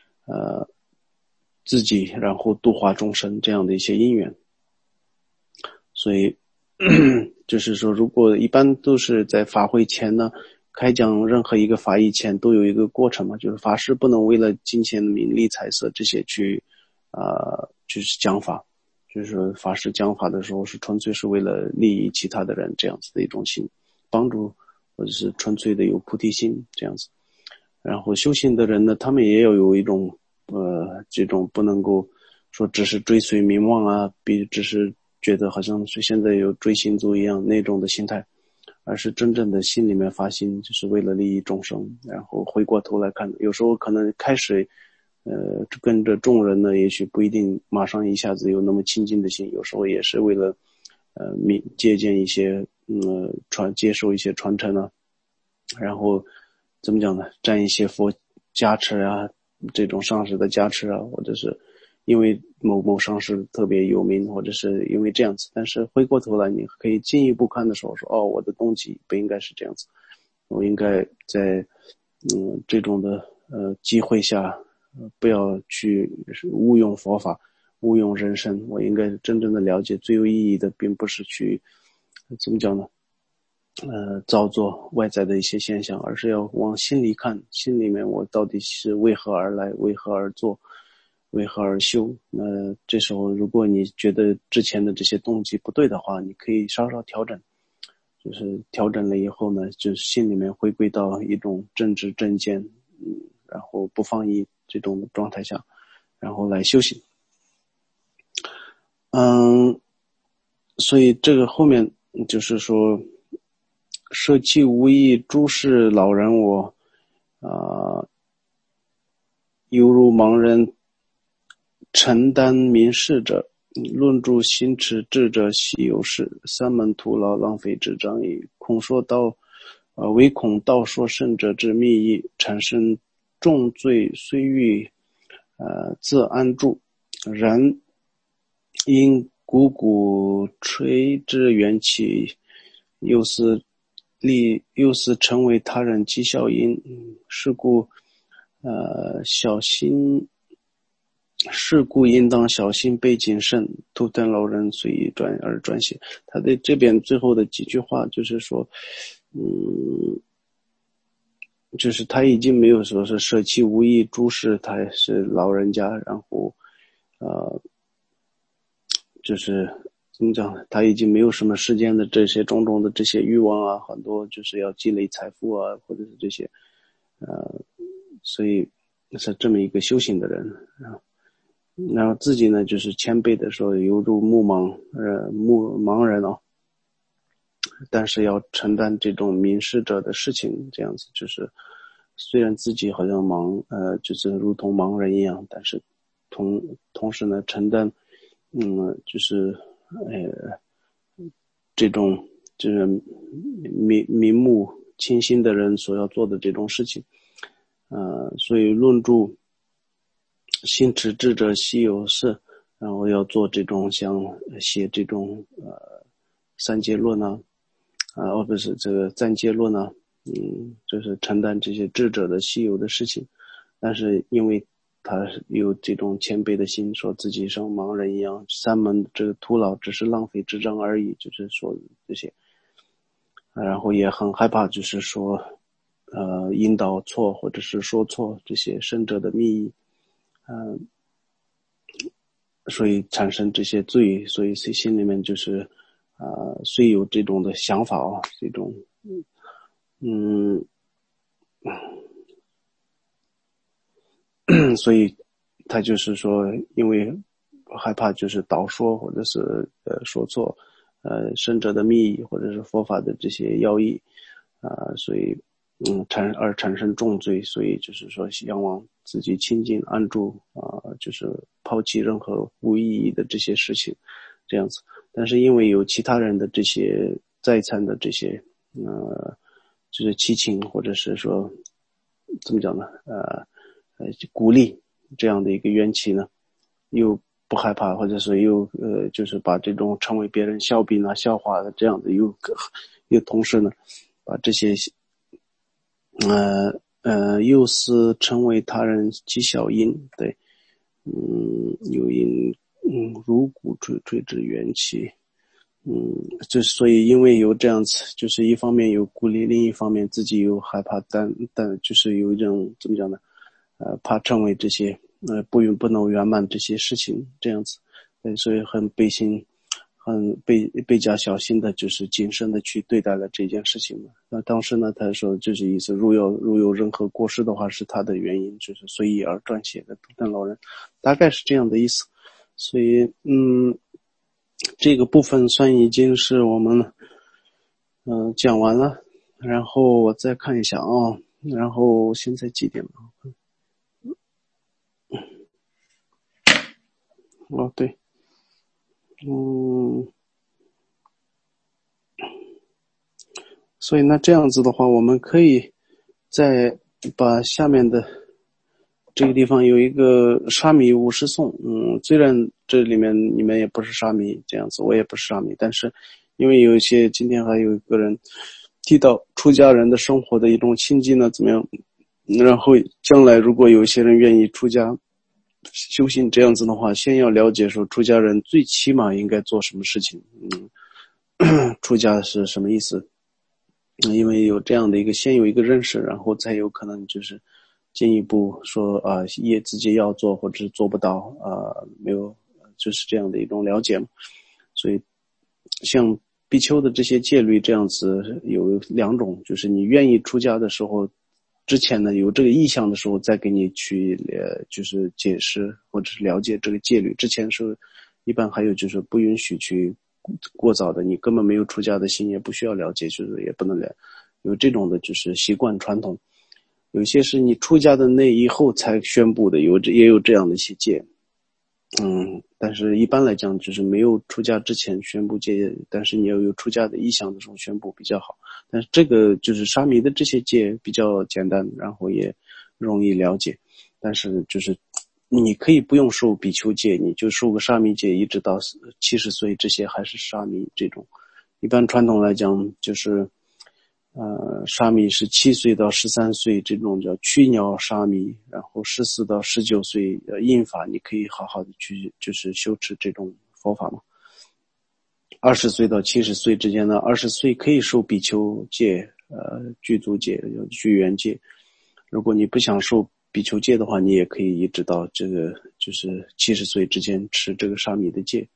自己，然后度化众生这样的一些因缘。所以就是说，如果一般都是在法会前呢，开讲任何一个法义前都有一个过程嘛，就是法师不能为了金钱、名利、财色这些去就是讲法，就是说法师讲法的时候是纯粹是为了利益其他的人这样子的一种心，帮助或者是纯粹的有菩提心这样子。然后修行的人呢，他们也要有一种这种不能够说只是追随名望啊，只是觉得好像是现在有追星族一样那种的心态，而是真正的心里面发心，就是为了利益众生。然后回过头来看，有时候可能开始跟着众人呢，也许不一定马上一下子有那么亲近的心，有时候也是为了借鉴一些接受一些传承啊，然后怎么讲呢，沾一些佛加持啊，这种上师的加持啊，或者是因为某某上师特别有名，或者是因为这样子。但是回过头来，你可以进一步看的时候说，我的动机不应该是这样子，我应该在这种的机会下，不要去误用佛法，误用人生。我应该真正的了解最有意义的，并不是去怎么讲呢？造作外在的一些现象，而是要往心里看，心里面我到底是为何而来，为何而做，为何而修。那这时候如果你觉得之前的这些动机不对的话，你可以稍稍调整，就是调整了以后呢，就是心里面回归到一种正知正见，然后不放逸这种状态下，然后来修行。所以这个后面就是说，舍弃无益诸事老人我，犹如盲人承担民事者，论著行持智者稀有事，三门徒劳浪费之章矣。恐说道，唯恐道说圣者之密意，产生重罪，虽欲自安住，然因汩汩垂之缘起，又思成为他人讥笑因，是故应当小心被谨慎，图等老人随意转写。他的这边最后的几句话就是说，就是他已经没有说是舍弃无益诸事，他是老人家，然后就是怎么讲呢？他已经没有什么世间的这些种种的这些欲望啊，很多就是要积累财富啊，或者是这些，所以是这么一个修行的人啊。然后自己呢，就是谦卑的说，犹如盲人啊，但是要承担这种民事者的事情，这样子就是虽然自己好像就是如同盲人一样，但是同时呢，承担就是这种就是明目清心的人所要做的这种事情，所以论著行持智者稀有事，然后要做这种像写这种三界论啊，不是这个暂界论啊，就是承担这些智者的稀有的事情，但是因为他有这种谦卑的心，说自己像盲人一样，三门这个徒劳只是浪费之章而已，就是说这些，然后也很害怕，就是说引导错或者是说错这些圣者的密意，所以产生这些罪，所以心里面就是虽有这种的想法啊，这种所以他就是说，因为害怕就是倒说或者是说错圣者的密意或者是佛法的这些要义所以产生重罪，所以就是说仰望自己清净安住就是抛弃任何无意义的这些事情这样子。但是因为有其他人的这些再参的这些就是七情或者是说怎么讲呢鼓励这样的一个缘起呢，又不害怕，或者是又就是把这种成为别人笑柄啊笑话的这样的又同时呢把这些又是成为他人即小因，对，有因，如骨垂之元气，所以因为有这样子，就是一方面有孤立，另一方面自己又害怕，但就是有一种怎么讲呢？怕成为这些不能圆满这些事情这样子，对，所以很倍倍加小心的，就是谨慎的去对待了这件事情嘛。那当时呢，他说就是意思，如有任何过失的话，是他的原因，就是随意而撰写的等老人，大概是这样的意思。所以这个部分算已经是我们讲完了，然后我再看一下啊，然后现在几点了？哦，对，所以那这样子的话，我们可以再把下面的这个地方有一个沙弥五十颂，虽然这里面你们也不是沙弥这样子，我也不是沙弥，但是因为有一些今天还有一个人提到出家人的生活的一种亲近呢，怎么样？然后将来如果有一些人愿意出家修行这样子的话，先要了解说出家人最起码应该做什么事情，出家是什么意思？因为有这样的先有一个认识，然后才有可能就是进一步说也自己要做或者是做不到没有，就是这样的一种了解嘛。所以像比丘的这些戒律这样子有两种，就是你愿意出家的时候之前呢有这个意向的时候再给你去就是解释或者是了解这个戒律，之前是一般还有就是不允许去过早的，你根本没有出家的心，也不需要了解，就是也不能有这种的就是习惯传统。有些是你出家的那以后才宣布的，也有这样的一些戒。但是一般来讲就是没有出家之前宣布戒，但是你要有出家的意向的时候宣布比较好。但是这个就是沙弥的这些戒比较简单，然后也容易了解。但是就是你可以不用受比丘戒，你就受个沙弥戒，一直到70岁，这些还是沙弥这种。一般传统来讲就是沙弥是7岁到13岁，这种叫驱鸟沙弥，然后14到19岁印法，你可以好好的去就是修持这种佛法嘛。20岁到70岁之间呢，20岁可以受比丘戒，具足戒、具缘戒。如果你不想受比丘戒的话，你也可以一直到这个就是70岁之间持这个沙弥的戒。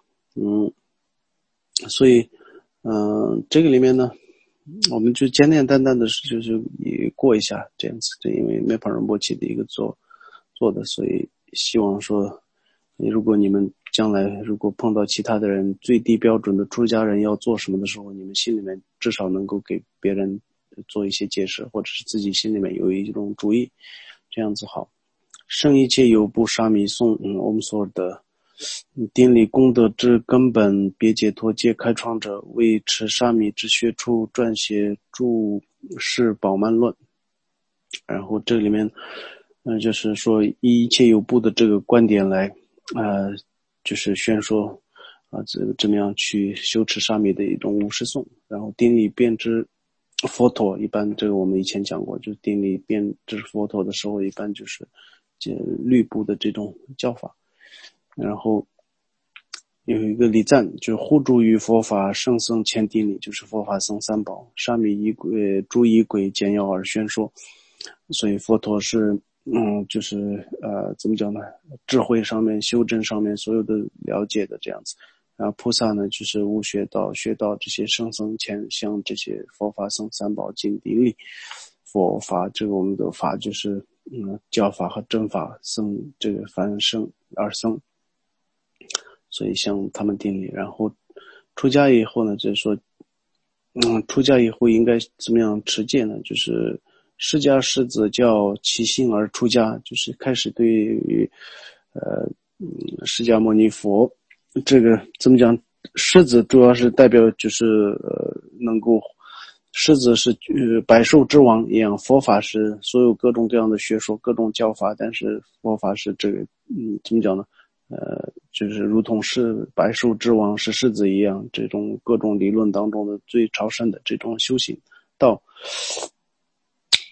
所以这个里面呢，我们就简简单单的就是也过一下这样子，这因为梅帕仁波齐的一个做的，所以希望说，如果你们将来如果碰到其他的人最低标准的出家人要做什么的时候，你们心里面至少能够给别人做一些解释，或者是自己心里面有一种主意，这样子好。胜一切有部沙弥颂，我们所的典礼功德之根本，别解脱皆开创者，为持沙弥之学处撰写注释宝鬘论。然后这里面就是说以一切有部的这个观点来就是宣说怎么样去修持沙弥的一种五十颂。然后典礼编织佛陀，一般这个我们以前讲过，就是典礼编织佛陀的时候，一般就是律部的这种教法。然后有一个礼赞，就是互助于佛法圣僧前典礼，就是佛法僧三宝，沙弥仪轨诸仪轨简要而宣说。所以佛陀是就是怎么讲呢，智慧上面修正上面所有的了解的这样子。然后菩萨呢就是悟学道这些圣僧前向这些佛法僧三宝敬顶礼。佛法这个我们的法就是教法和正法，僧这个凡圣二僧，所以向他们顶礼。然后出家以后呢，就是说出家以后应该怎么样持戒呢？就是释迦世子教其心而出家，就是开始对于释迦牟尼佛这个怎么讲，狮子主要是代表就是能够，狮子是百兽之王一样，佛法是所有各种各样的学说各种教法，但是佛法是这个怎么讲呢，就是如同是百兽之王是狮子一样，这种各种理论当中的最超胜的这种修行道。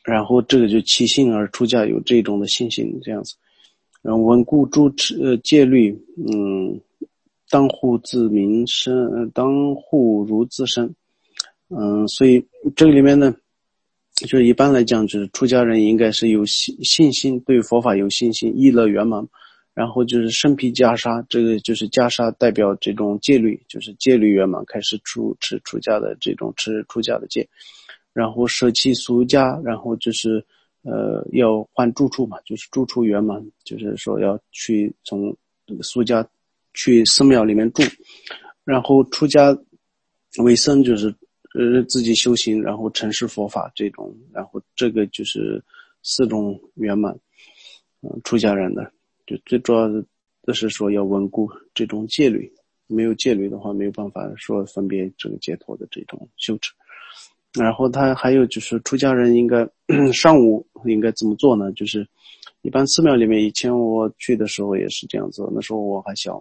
然后这个就其信而出家，有这种的信心这样子。然后稳固诸戒律，当护自民身，当护如自身。所以这个里面呢，就是一般来讲，就是出家人应该是有信心，对佛法有信心，意乐圆满。然后就是身披袈裟，这个就是袈裟代表这种戒律，就是戒律圆满，开始持出家的这种持出家的戒。然后舍弃俗家，然后就是要换住处嘛，就是住处圆满，就是说要去从俗家去寺庙里面住。然后出家为僧，就是自己修行，然后承事佛法这种，然后这个就是4种圆满。出家人的就最主要的是说要稳固这种戒律，没有戒律的话没有办法说分别这个解脱的这种修持。然后他还有就是出家人应该上午应该怎么做呢？就是一般寺庙里面，以前我去的时候也是这样子，那时候我还小，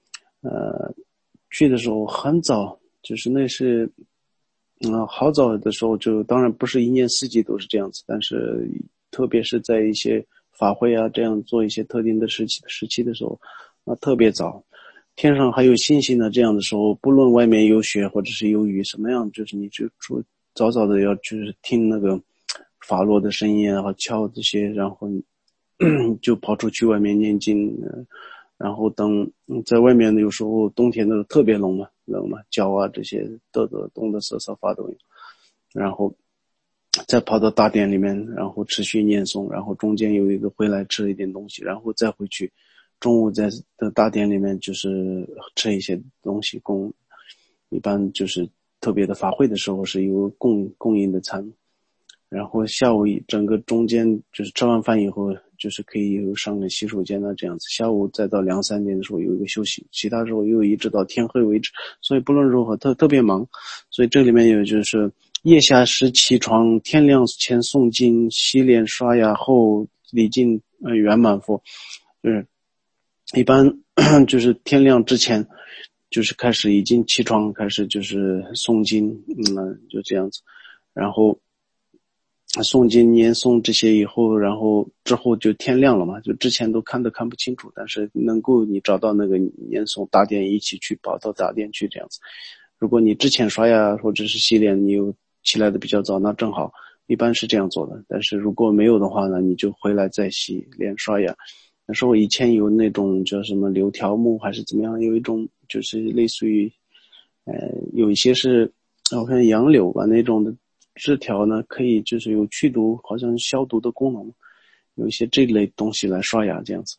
去的时候很早，就是那是好早的时候，就当然不是1年4季都是这样子，但是特别是在一些法会啊这样做一些特定的时期的时候，特别早，天上还有星星呢，这样的时候，不论外面有雪或者是有雨什么样，就是你就早早的要就是听那个法落的声音，然后敲这些，然后就跑出去外面念经。然后等在外面有时候冬天的时候特别冷嘛，脚啊这些冻得瑟瑟发抖。然后再跑到大殿里面，然后持续念诵，然后中间有一个回来吃一点东西，然后再回去。中午在大殿里面就是吃一些东西供，一般就是特别的法会的时候是有供应的餐。然后下午整个中间就是吃完饭以后，就是可以有上个洗手间这样子。下午再到2、3点的时候有一个休息，其他时候又一直到天黑为止。所以不论如何特别忙。所以这里面有就是夜下时起床，天亮前诵经，洗脸刷牙后礼敬圆满佛。就是一般就是天亮之前就是开始已经起床，开始就是诵经，就这样子。然后诵经念诵这些以后，然后之后就天亮了嘛，就之前都看不清楚，但是能够你找到那个念诵大殿一起去跑到大殿去这样子。如果你之前刷牙或者是洗脸，你又起来的比较早，那正好，一般是这样做的。但是如果没有的话呢，你就回来再洗脸刷牙。那时候以前有那种叫什么柳条木还是怎么样，有一种就是类似于有一些是我看杨柳吧那种的枝条呢，可以就是有去毒，好像消毒的功能，有一些这类东西来刷牙这样子。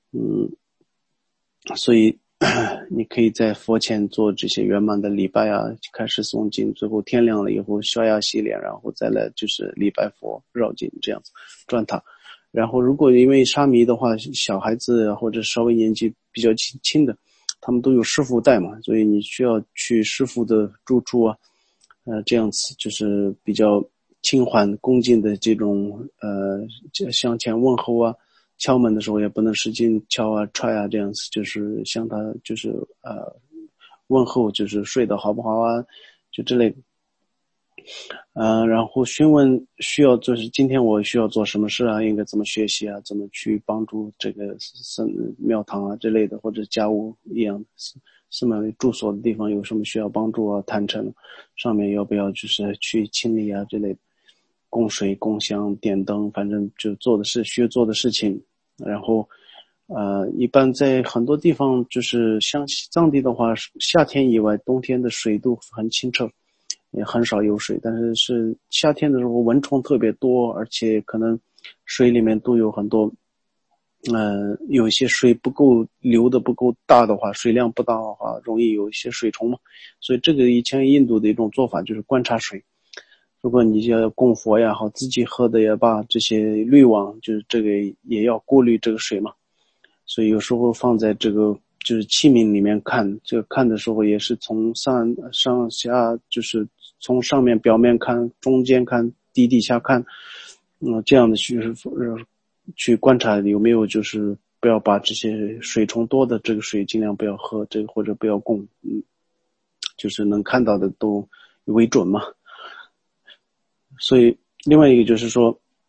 所以你可以在佛前做这些圆满的礼拜啊，开始诵经，最后天亮了以后刷牙洗脸，然后再来就是礼拜佛绕境这样子转塔。然后如果因为沙弥的话，小孩子或者稍微年纪比较轻的，他们都有师傅带嘛，所以你需要去师傅的住处啊，这样子就是比较轻缓恭敬的这种向前问候啊，敲门的时候也不能使劲敲啊踹啊，这样子就是向他就是问候，就是睡得好不好啊，就之类的。然后询问需要就是今天我需要做什么事啊，应该怎么学习啊，怎么去帮助这个庙堂啊之类的，或者家务一样寺庙住所的地方有什么需要帮助啊，坛城上面要不要就是去清理啊之类的，供水供香点灯，反正就需要做的事情。然后一般在很多地方就是像藏地的话，夏天以外冬天的水都很清澈，也很少有水，但是夏天的时候蚊虫特别多，而且可能水里面都有很多有一些水流的不够大的话，水量不大的话，容易有一些水虫嘛。所以这个以前印度的一种做法就是观察水。如果你要供佛也好，自己喝的也罢，这些滤网就是这个也要过滤这个水嘛。所以有时候放在这个就是器皿里面看，这个看的时候也是从上下，就是从上面表面看，中间看，底下看，这样的去观察有没有就是不要把这些水虫多的这个水尽量不要喝，这个或者不要供，就是能看到的都为准嘛。所以另外一个就是说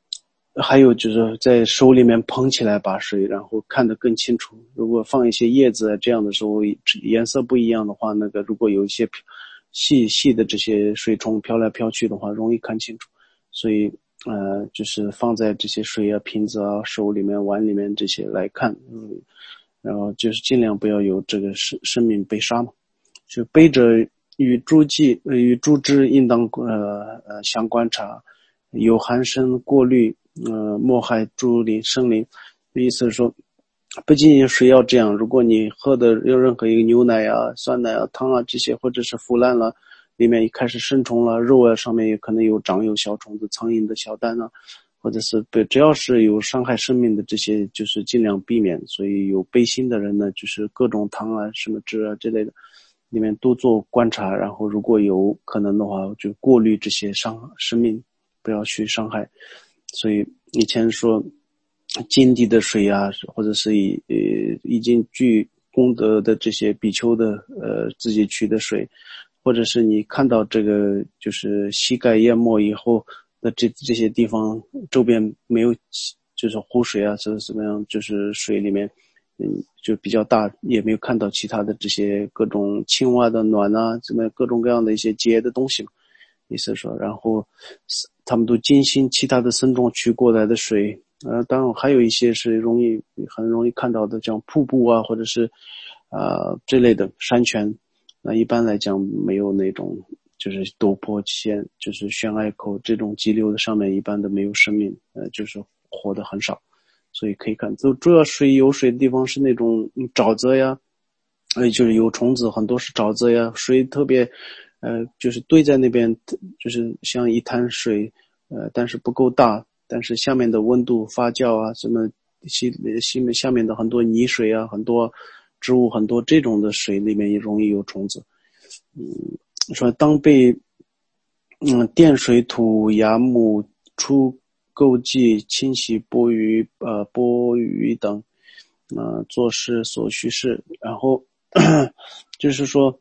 还有就是在手里面捧起来把水，然后看得更清楚。如果放一些叶子这样的时候，颜色不一样的话，那个如果有一些细细的这些水虫飘来飘去的话，容易看清楚。所以就是放在这些水啊、瓶子啊、手里面、碗里面这些来看，然后就是尽量不要有这个生命被杀嘛。就背着与猪只应当相观察，有含生过滤，莫害猪灵生灵。意思是说，不仅仅水要这样，如果你喝的有任何一个牛奶啊、酸奶啊、汤啊这些，或者是腐烂了，里面一开始生虫了，肉啊上面也可能长有小虫子、苍蝇的小蛋啊，或者是只要是有伤害生命的这些，就是尽量避免。所以有背心的人呢，就是各种汤啊、什么汁啊之类的，里面多做观察，然后如果有可能的话，就过滤这些生命，不要去伤害。所以以前说金地的水啊，或者是已经具功德的这些比丘的自己取的水，或者是你看到这个就是膝盖淹没以后的这些地方周边没有就是湖水啊，是怎么样，就是水里面就比较大，也没有看到其他的这些各种青蛙的卵啊，什么各种各样的一些结的东西嘛。意思说，然后他们都精心其他的僧众取过来的水，当然还有一些是很容易看到的，像瀑布啊，或者是这类的山泉。那一般来讲没有那种就是陡坡线，就是悬崖口这种急流的上面一般的没有生命，就是活的很少。所以可以看，主要有水的地方是那种沼泽呀，就是有虫子，很多是沼泽呀，水特别就是堆在那边，就是像一滩水，但是不够大，但是下面的温度发酵啊，什么下面的很多泥水啊，很多植物，很多这种的水里面也容易有虫子。说当被电水土芽木出垢迹清洗钵盂等做事所需事，然后就是说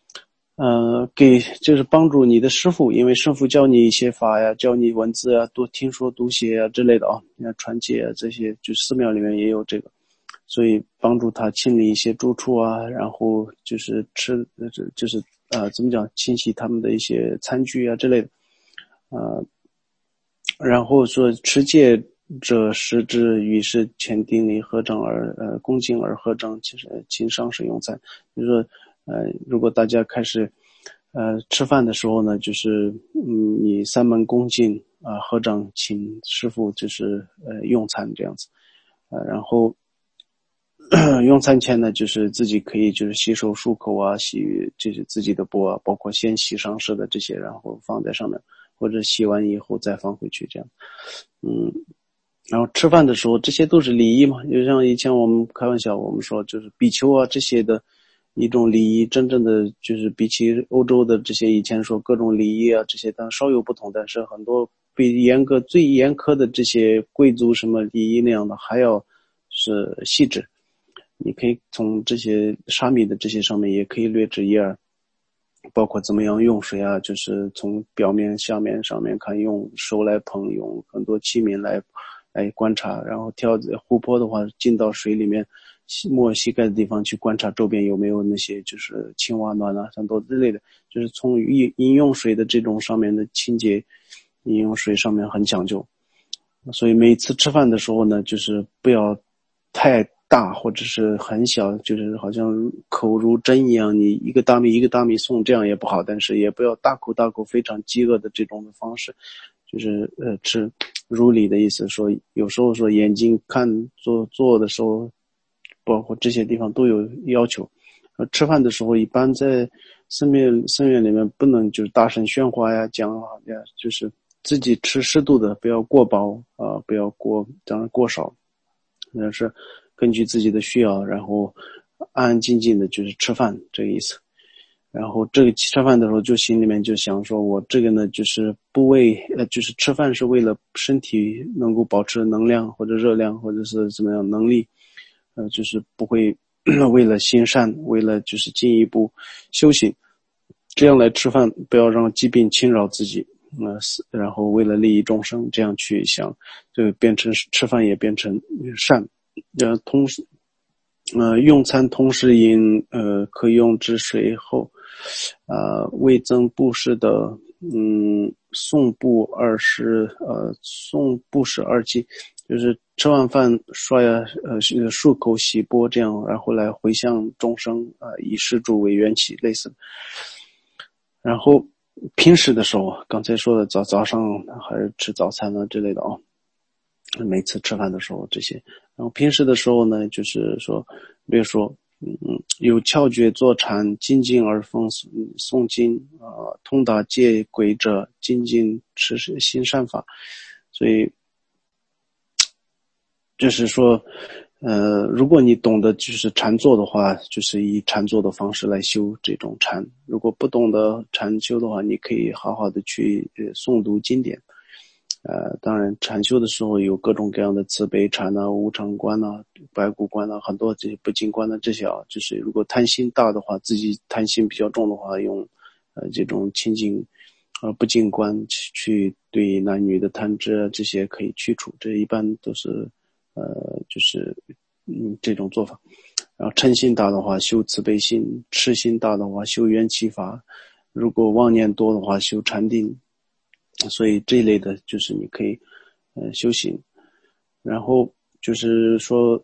就是帮助你的师父，因为师父教你一些法呀，教你文字啊，多听说读写啊之类的啊，传戒啊这些，就寺庙里面也有这个，所以帮助他清理一些住处啊，然后就是就是怎么讲，清洗他们的一些餐具啊之类的，然后说持戒者食之，于是前顶礼合掌恭敬而合掌，其实请上使用餐。就是说如果大家开始吃饭的时候呢，就是你三门恭敬合掌请师父就是用餐这样子，然后用餐前呢，就是自己可以就是洗手漱口啊，洗就是自己的钵啊，包括先洗上师的这些，然后放在上面，或者洗完以后再放回去这样。然后吃饭的时候，这些都是礼仪嘛，就像以前我们开玩笑，我们说就是比丘啊这些的一种礼仪，真正的就是比起欧洲的这些以前说各种礼仪啊这些，当然稍有不同，但是很多比最严苛的这些贵族什么礼仪那样的还要是细致。你可以从这些沙弥的这些上面也可以略知一二，包括怎么样用水啊，就是从表面、下面、上面看，用手来捧，用很多器皿来观察，然后湖泊的话，进到水里面没膝盖的地方去观察周边有没有那些就是青蛙卵啊很多之类的，就是从饮用水的这种上面的清洁，饮用水上面很讲究。所以每次吃饭的时候呢，就是不要太大或者是很小，就是好像口如针一样，你一个大米一个大米送，这样也不好，但是也不要大口大口非常饥饿的这种的方式，就是吃如理的意思，说有时候说眼睛看做的时候，包括这些地方都有要求。吃饭的时候一般在僧院里面不能就是大声喧哗呀讲呀，就是自己吃适度的，不要过饱不要当然过少，那是根据自己的需要，然后安安静静的就是吃饭这个意思。然后这个吃饭的时候就心里面就想说，我这个呢就是就是吃饭是为了身体能够保持能量或者热量或者是怎么样能力，就是不会为了行善，为了就是进一步修行，这样来吃饭，不要让疾病侵扰自己。 然后为了利益众生，这样去想，就变成吃饭也变成善，同时，用餐同时饮，可用之水后，为增布施的，诵布施二记，就是吃完饭刷牙，漱口洗钵这样，然后来回向众生，以施主为缘起，类似的。然后平时的时候，刚才说的早上还是吃早餐啊之类的啊，每次吃饭的时候这些。然后平时的时候呢，就是说，比如说，有窍诀坐禅，精进而奉诵经，通达戒轨者，精进持行善法。所以就是说，如果你懂得就是禅坐的话，就是以禅坐的方式来修这种禅；如果不懂得禅修的话，你可以好好的去诵读经典。当然禅修的时候有各种各样的慈悲禅啊、无常观啊、白骨观啊，很多这些不净观的这些啊，就是如果贪心大的话，自己贪心比较重的话，用这种清净不净观去对男女的贪执啊这些可以去除，这一般都是就是这种做法。然后嗔心大的话修慈悲心，痴心大的话修缘起法，如果妄念多的话修禅定。所以这一类的就是你可以修行。然后就是说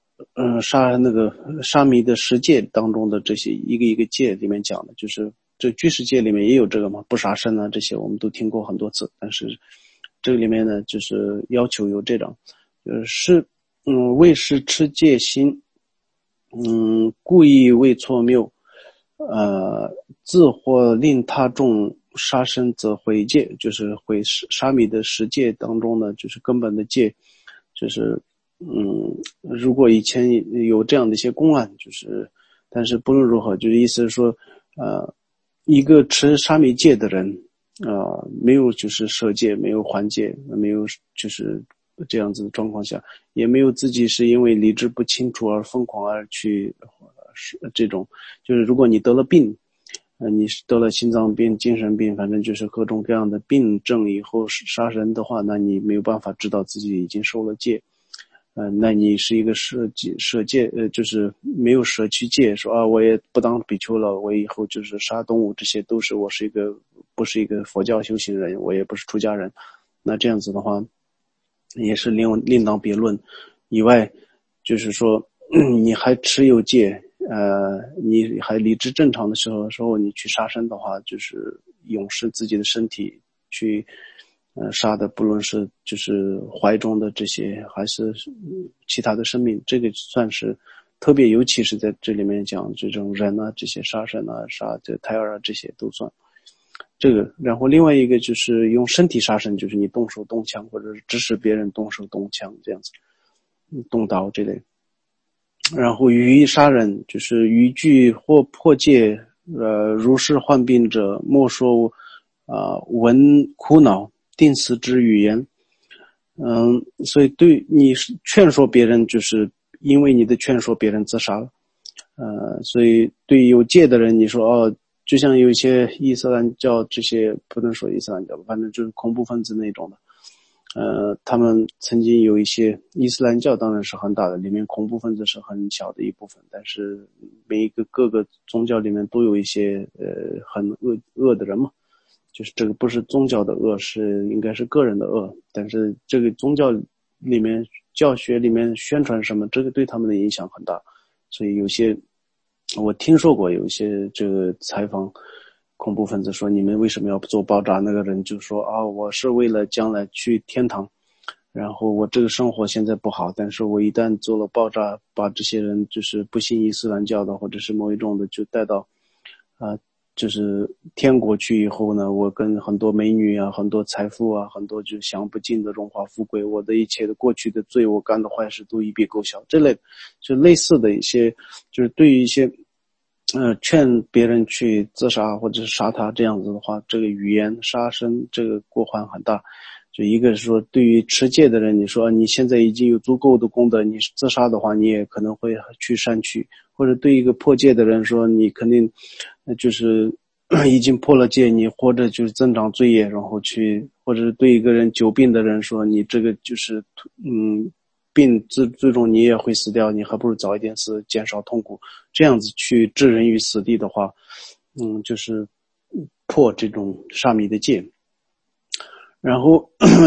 沙弥的十戒当中的这些一个一个戒里面讲的，就是这居士戒里面也有这个嘛，不杀生啊这些我们都听过很多次，但是这个里面呢就是要求有这种为是持戒心，故意为错谬，自或令他众杀生则毁戒，就是毁沙弥的十戒当中呢，就是根本的戒，就是如果以前有这样的一些公案，就是但是不论如何，就是意思是说，一个持沙弥戒的人，没有就是舍戒，没有还戒，没有就是这样子的状况下，也没有自己是因为理智不清楚而疯狂而去这种，就是如果你得了病。你得了心脏病、精神病，反正就是各种各样的病症以后杀人的话，那你没有办法知道自己已经受了戒。那你是一个舍戒，就是没有舍去戒，说我也不当比丘了，我以后就是杀动物，这些都是我不是一个佛教修行人，我也不是出家人。那这样子的话，也是另当别论。以外，就是说你还持有戒。你还理智正常的时候你去杀生的话，就是永失自己的身体去杀的，不论是就是怀中的这些还是其他的生命，这个算是特别，尤其是在这里面讲这种人啊，这些杀生啊、杀这胎儿啊，这些都算这个。然后另外一个就是用身体杀生，就是你动手动枪或者是指使别人动手动枪这样子，动刀这类。然后予以杀人，就是逾矩或破戒，如是患病者，莫说闻苦恼，定死之语言。所以对你劝说别人，就是因为你的劝说别人自杀了。所以对有戒的人，你说就像有一些伊斯兰教这些，不能说伊斯兰教吧，反正就是恐怖分子那种的。他们曾经有一些伊斯兰教当然是很大的，里面恐怖分子是很小的一部分，但是各个宗教里面都有一些很恶的人嘛，就是这个不是宗教的恶，应该是个人的恶，但是这个宗教里面教学里面宣传什么，这个对他们的影响很大，所以有些我听说过有一些这个采访恐怖分子说，你们为什么要做爆炸？那个人就说我是为了将来去天堂，然后我这个生活现在不好，但是我一旦做了爆炸，把这些人就是不信伊斯兰教的或者是某一种的就带到就是天国去以后呢，我跟很多美女啊，很多财富啊，很多就享不尽的荣华富贵，我的一切的过去的罪，我干的坏事都一笔勾销，这类就类似的一些，就是对于一些劝别人去自杀或者是杀他这样子的话，这个语言杀生这个过患很大。就一个是说，对于持戒的人，你说你现在已经有足够的功德，你自杀的话，你也可能会去删去；或者对一个破戒的人说，你肯定就是已经破了戒，你或者就是增长罪业，然后或者是对一个人久病的人说，你这个就是病最终你也会死掉，你还不如早一点死，减少痛苦。这样子去置人于死地的话，就是破这种沙弥的戒。然后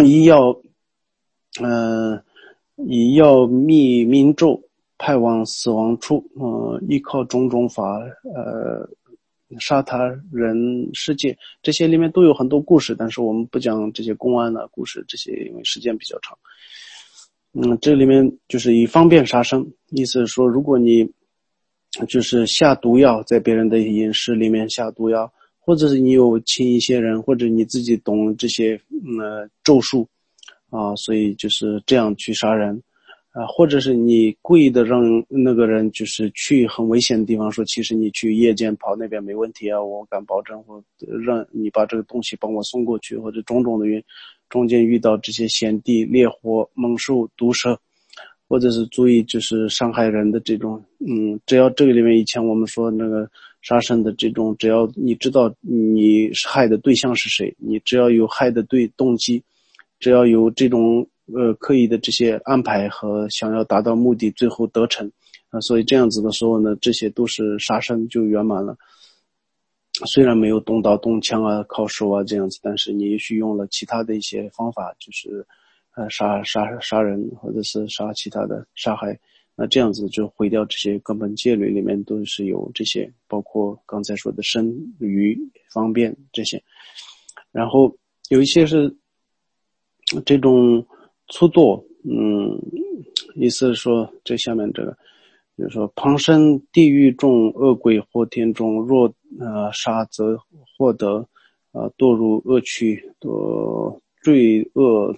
以要密民咒派往死亡处，依靠种种法，杀他人世界，这些里面都有很多故事，但是我们不讲这些公案的故事，这些因为时间比较长。这里面就是以方便杀生，意思是说，如果你就是下毒药，在别人的饮食里面下毒药，或者是你有请一些人，或者你自己懂这些咒术所以就是这样去杀人或者是你故意的让那个人就是去很危险的地方，说其实你去夜间跑那边没问题啊，我敢保证，或让你把这个东西帮我送过去，或者种种的中间遇到这些险地、烈火、猛兽、毒蛇，或者是足以就是伤害人的这种只要这个里面以前我们说那个杀生的这种，只要你知道你害的对象是谁，你只要有害的动机，只要有这种刻意的这些安排和想要达到目的，最后得逞所以这样子的时候呢，这些都是杀生就圆满了。虽然没有动刀动枪啊、靠手啊这样子，但是你也许用了其他的一些方法，就是杀人或者是杀其他的杀害，那这样子就毁掉这些根本戒律里面都是有这些，包括刚才说的生于方便这些。然后有一些是这种粗惰，意思是说这下面这个就是说，旁生地狱中恶鬼或天中，若杀则获得堕入恶趣，罪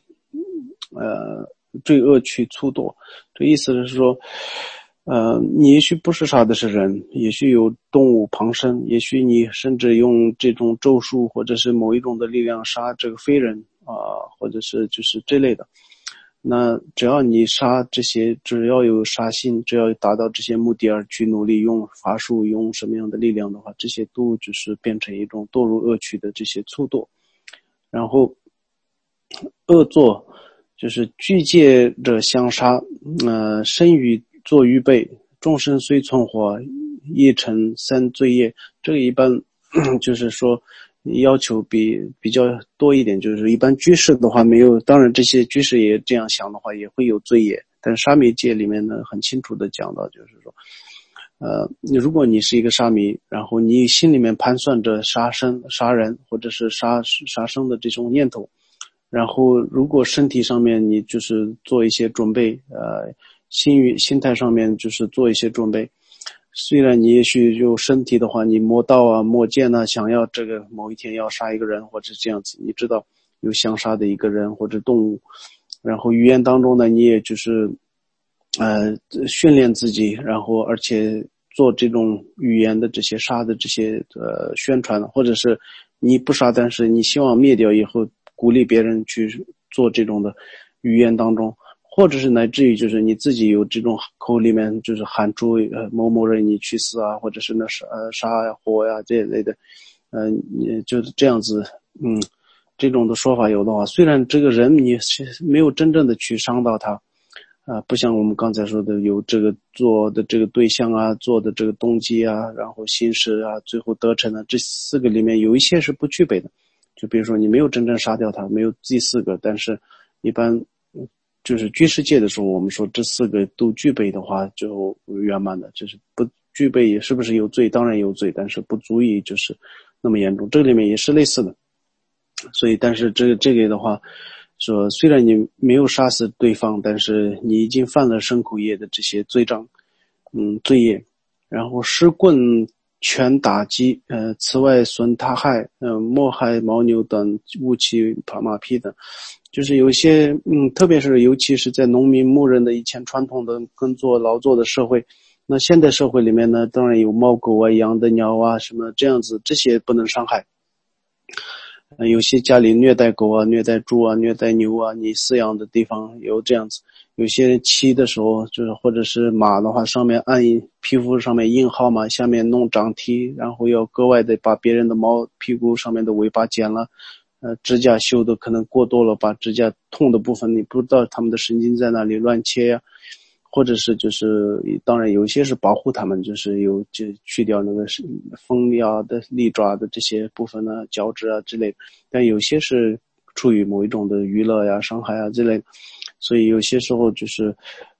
恶趣粗惰。这意思是说你也许不是杀的是人，也许有动物旁生，也许你甚至用这种咒术或者是某一种的力量杀这个非人或者是就是这类的。那只要你杀这些，只要有杀心，只要达到这些目的而去努力用法术，用什么样的力量的话，这些都就是变成一种堕入恶趣的这些粗惰。然后恶作就是具戒者相杀，身与作预备，众生虽存活，业成三罪业。这个一般就是说要求比较多一点，就是一般居士的话没有，当然这些居士也这样想的话也会有罪业，但是沙弥戒里面呢很清楚的讲到，就是说如果你是一个沙弥，然后你心里面盘算着杀人或者是杀生的这种念头，然后如果身体上面你就是做一些准备心态上面就是做一些准备，虽然你也许有身体的话，你摸刀啊、摸剑啊，想要这个某一天要杀一个人或者这样子，你知道有相杀的一个人或者动物，然后语言当中呢，你也就是训练自己，然后而且做这种语言的这些杀的这些宣传，或者是你不杀，但是你希望灭掉以后，鼓励别人去做这种的语言当中。或者是乃至于就是你自己有这种口里面就是喊出某某人你去死啊，或者是那杀呀活呀这一类的就是这样子这种的说法有的话，虽然这个人你没有真正的去伤到他不像我们刚才说的有这个做的这个对象啊，做的这个动机啊，然后心识啊，最后得逞的这四个里面有一些是不具备的，就比如说你没有真正杀掉他，没有这四个，但是一般就是居士戒的时候，我们说这四个都具备的话就圆满的，就是不具备是不是有罪？当然有罪，但是不足以就是那么严重。这个里面也是类似的，所以但是这个的话说，虽然你没有杀死对方，但是你已经犯了身口业的这些罪障罪业。然后施棍拳打击此外损他害莫害牦牛等误骑马匹等，就是有些特别是尤其是在农民牧人的以前传统的耕作劳作的社会，那现代社会里面呢，当然有猫狗啊、养的鸟啊什么这样子，这些不能伤害有些家里虐待狗啊、虐待猪啊、虐待牛啊，你饲养的地方有这样子。有些人骑的时候，就是或者是马的话，上面皮肤上面印号码，下面弄掌蹄，然后要格外的把别人的屁股上面的尾巴剪了，指甲修的可能过多了，把指甲痛的部分你不知道他们的神经在哪里乱切呀，或者是就是当然有一些是保护他们，就去掉那个锋呀的利爪的这些部分呢，脚趾啊之类的，但有些是出于某一种的娱乐呀、伤害啊之类的。所以有些时候就是，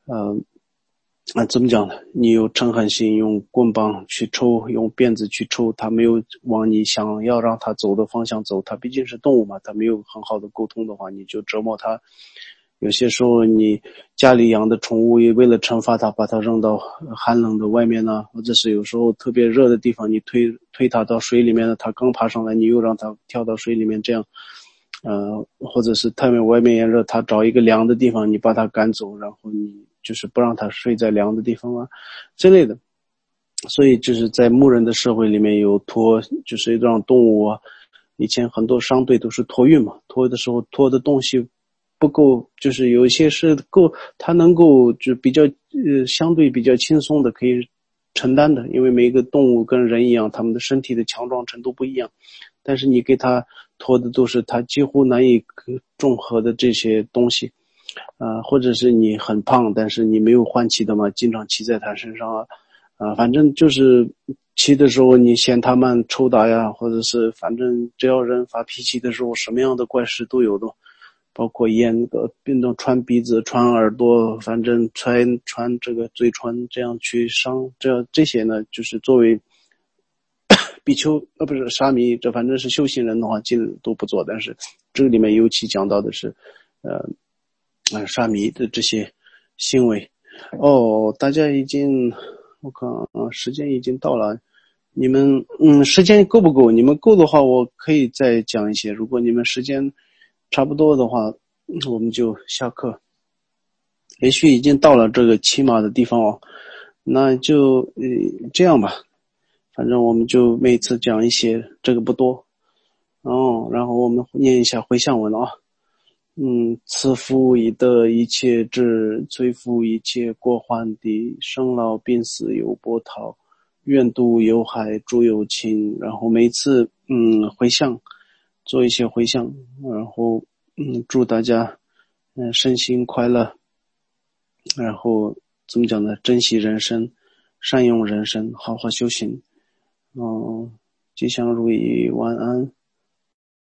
怎么讲呢？你有嗔恨心，用棍棒去抽，用鞭子去抽，它没有往你想要让它走的方向走。它毕竟是动物嘛，它没有很好的沟通的话，你就折磨它。有些时候你家里养的宠物也为了惩罚它，把它扔到寒冷的外面呢，或者是有时候特别热的地方，你推它到水里面呢，它刚爬上来，你又让它跳到水里面，这样。或者是太外面炎热，他找一个凉的地方，你把他赶走，然后你就是不让他睡在凉的地方啊，之类的。所以就是在牧人的社会里面有就是让动物啊，以前很多商队都是托运嘛，托的时候托的东西不够，就是有一些是够，他能够就相对比较轻松的可以承担的，因为每个动物跟人一样，他们的身体的强壮程度不一样。但是你给他拖的都是他几乎难以中和的这些东西，或者是你很胖，但是你没有换气的嘛，经常骑在他身上反正就是骑的时候你嫌他慢抽打呀，或者是反正只要人发脾气的时候，什么样的怪事都有的，包括变动穿鼻子、穿耳朵，反正穿这个嘴唇这样去伤，这些呢，就是作为比丘不是沙弥，这反正是修行人的话，尽都不做。但是这个里面尤其讲到的是，沙弥的这些行为。大家我看时间已经到了，你们时间够不够？你们够的话，我可以再讲一些。如果你们时间差不多的话，我们就下课。也许已经到了这个骑马的地方那就这样吧。反正我们就每次讲一些，这个不多。然后我们念一下回向文赐福以德一切智，摧伏一切过患的，生老病死有波涛，愿度有海诸有情。然后每次回向，做一些回向，然后祝大家身心快乐，然后怎么讲呢？珍惜人生，善用人生，好好修行。吉祥如意，晚安。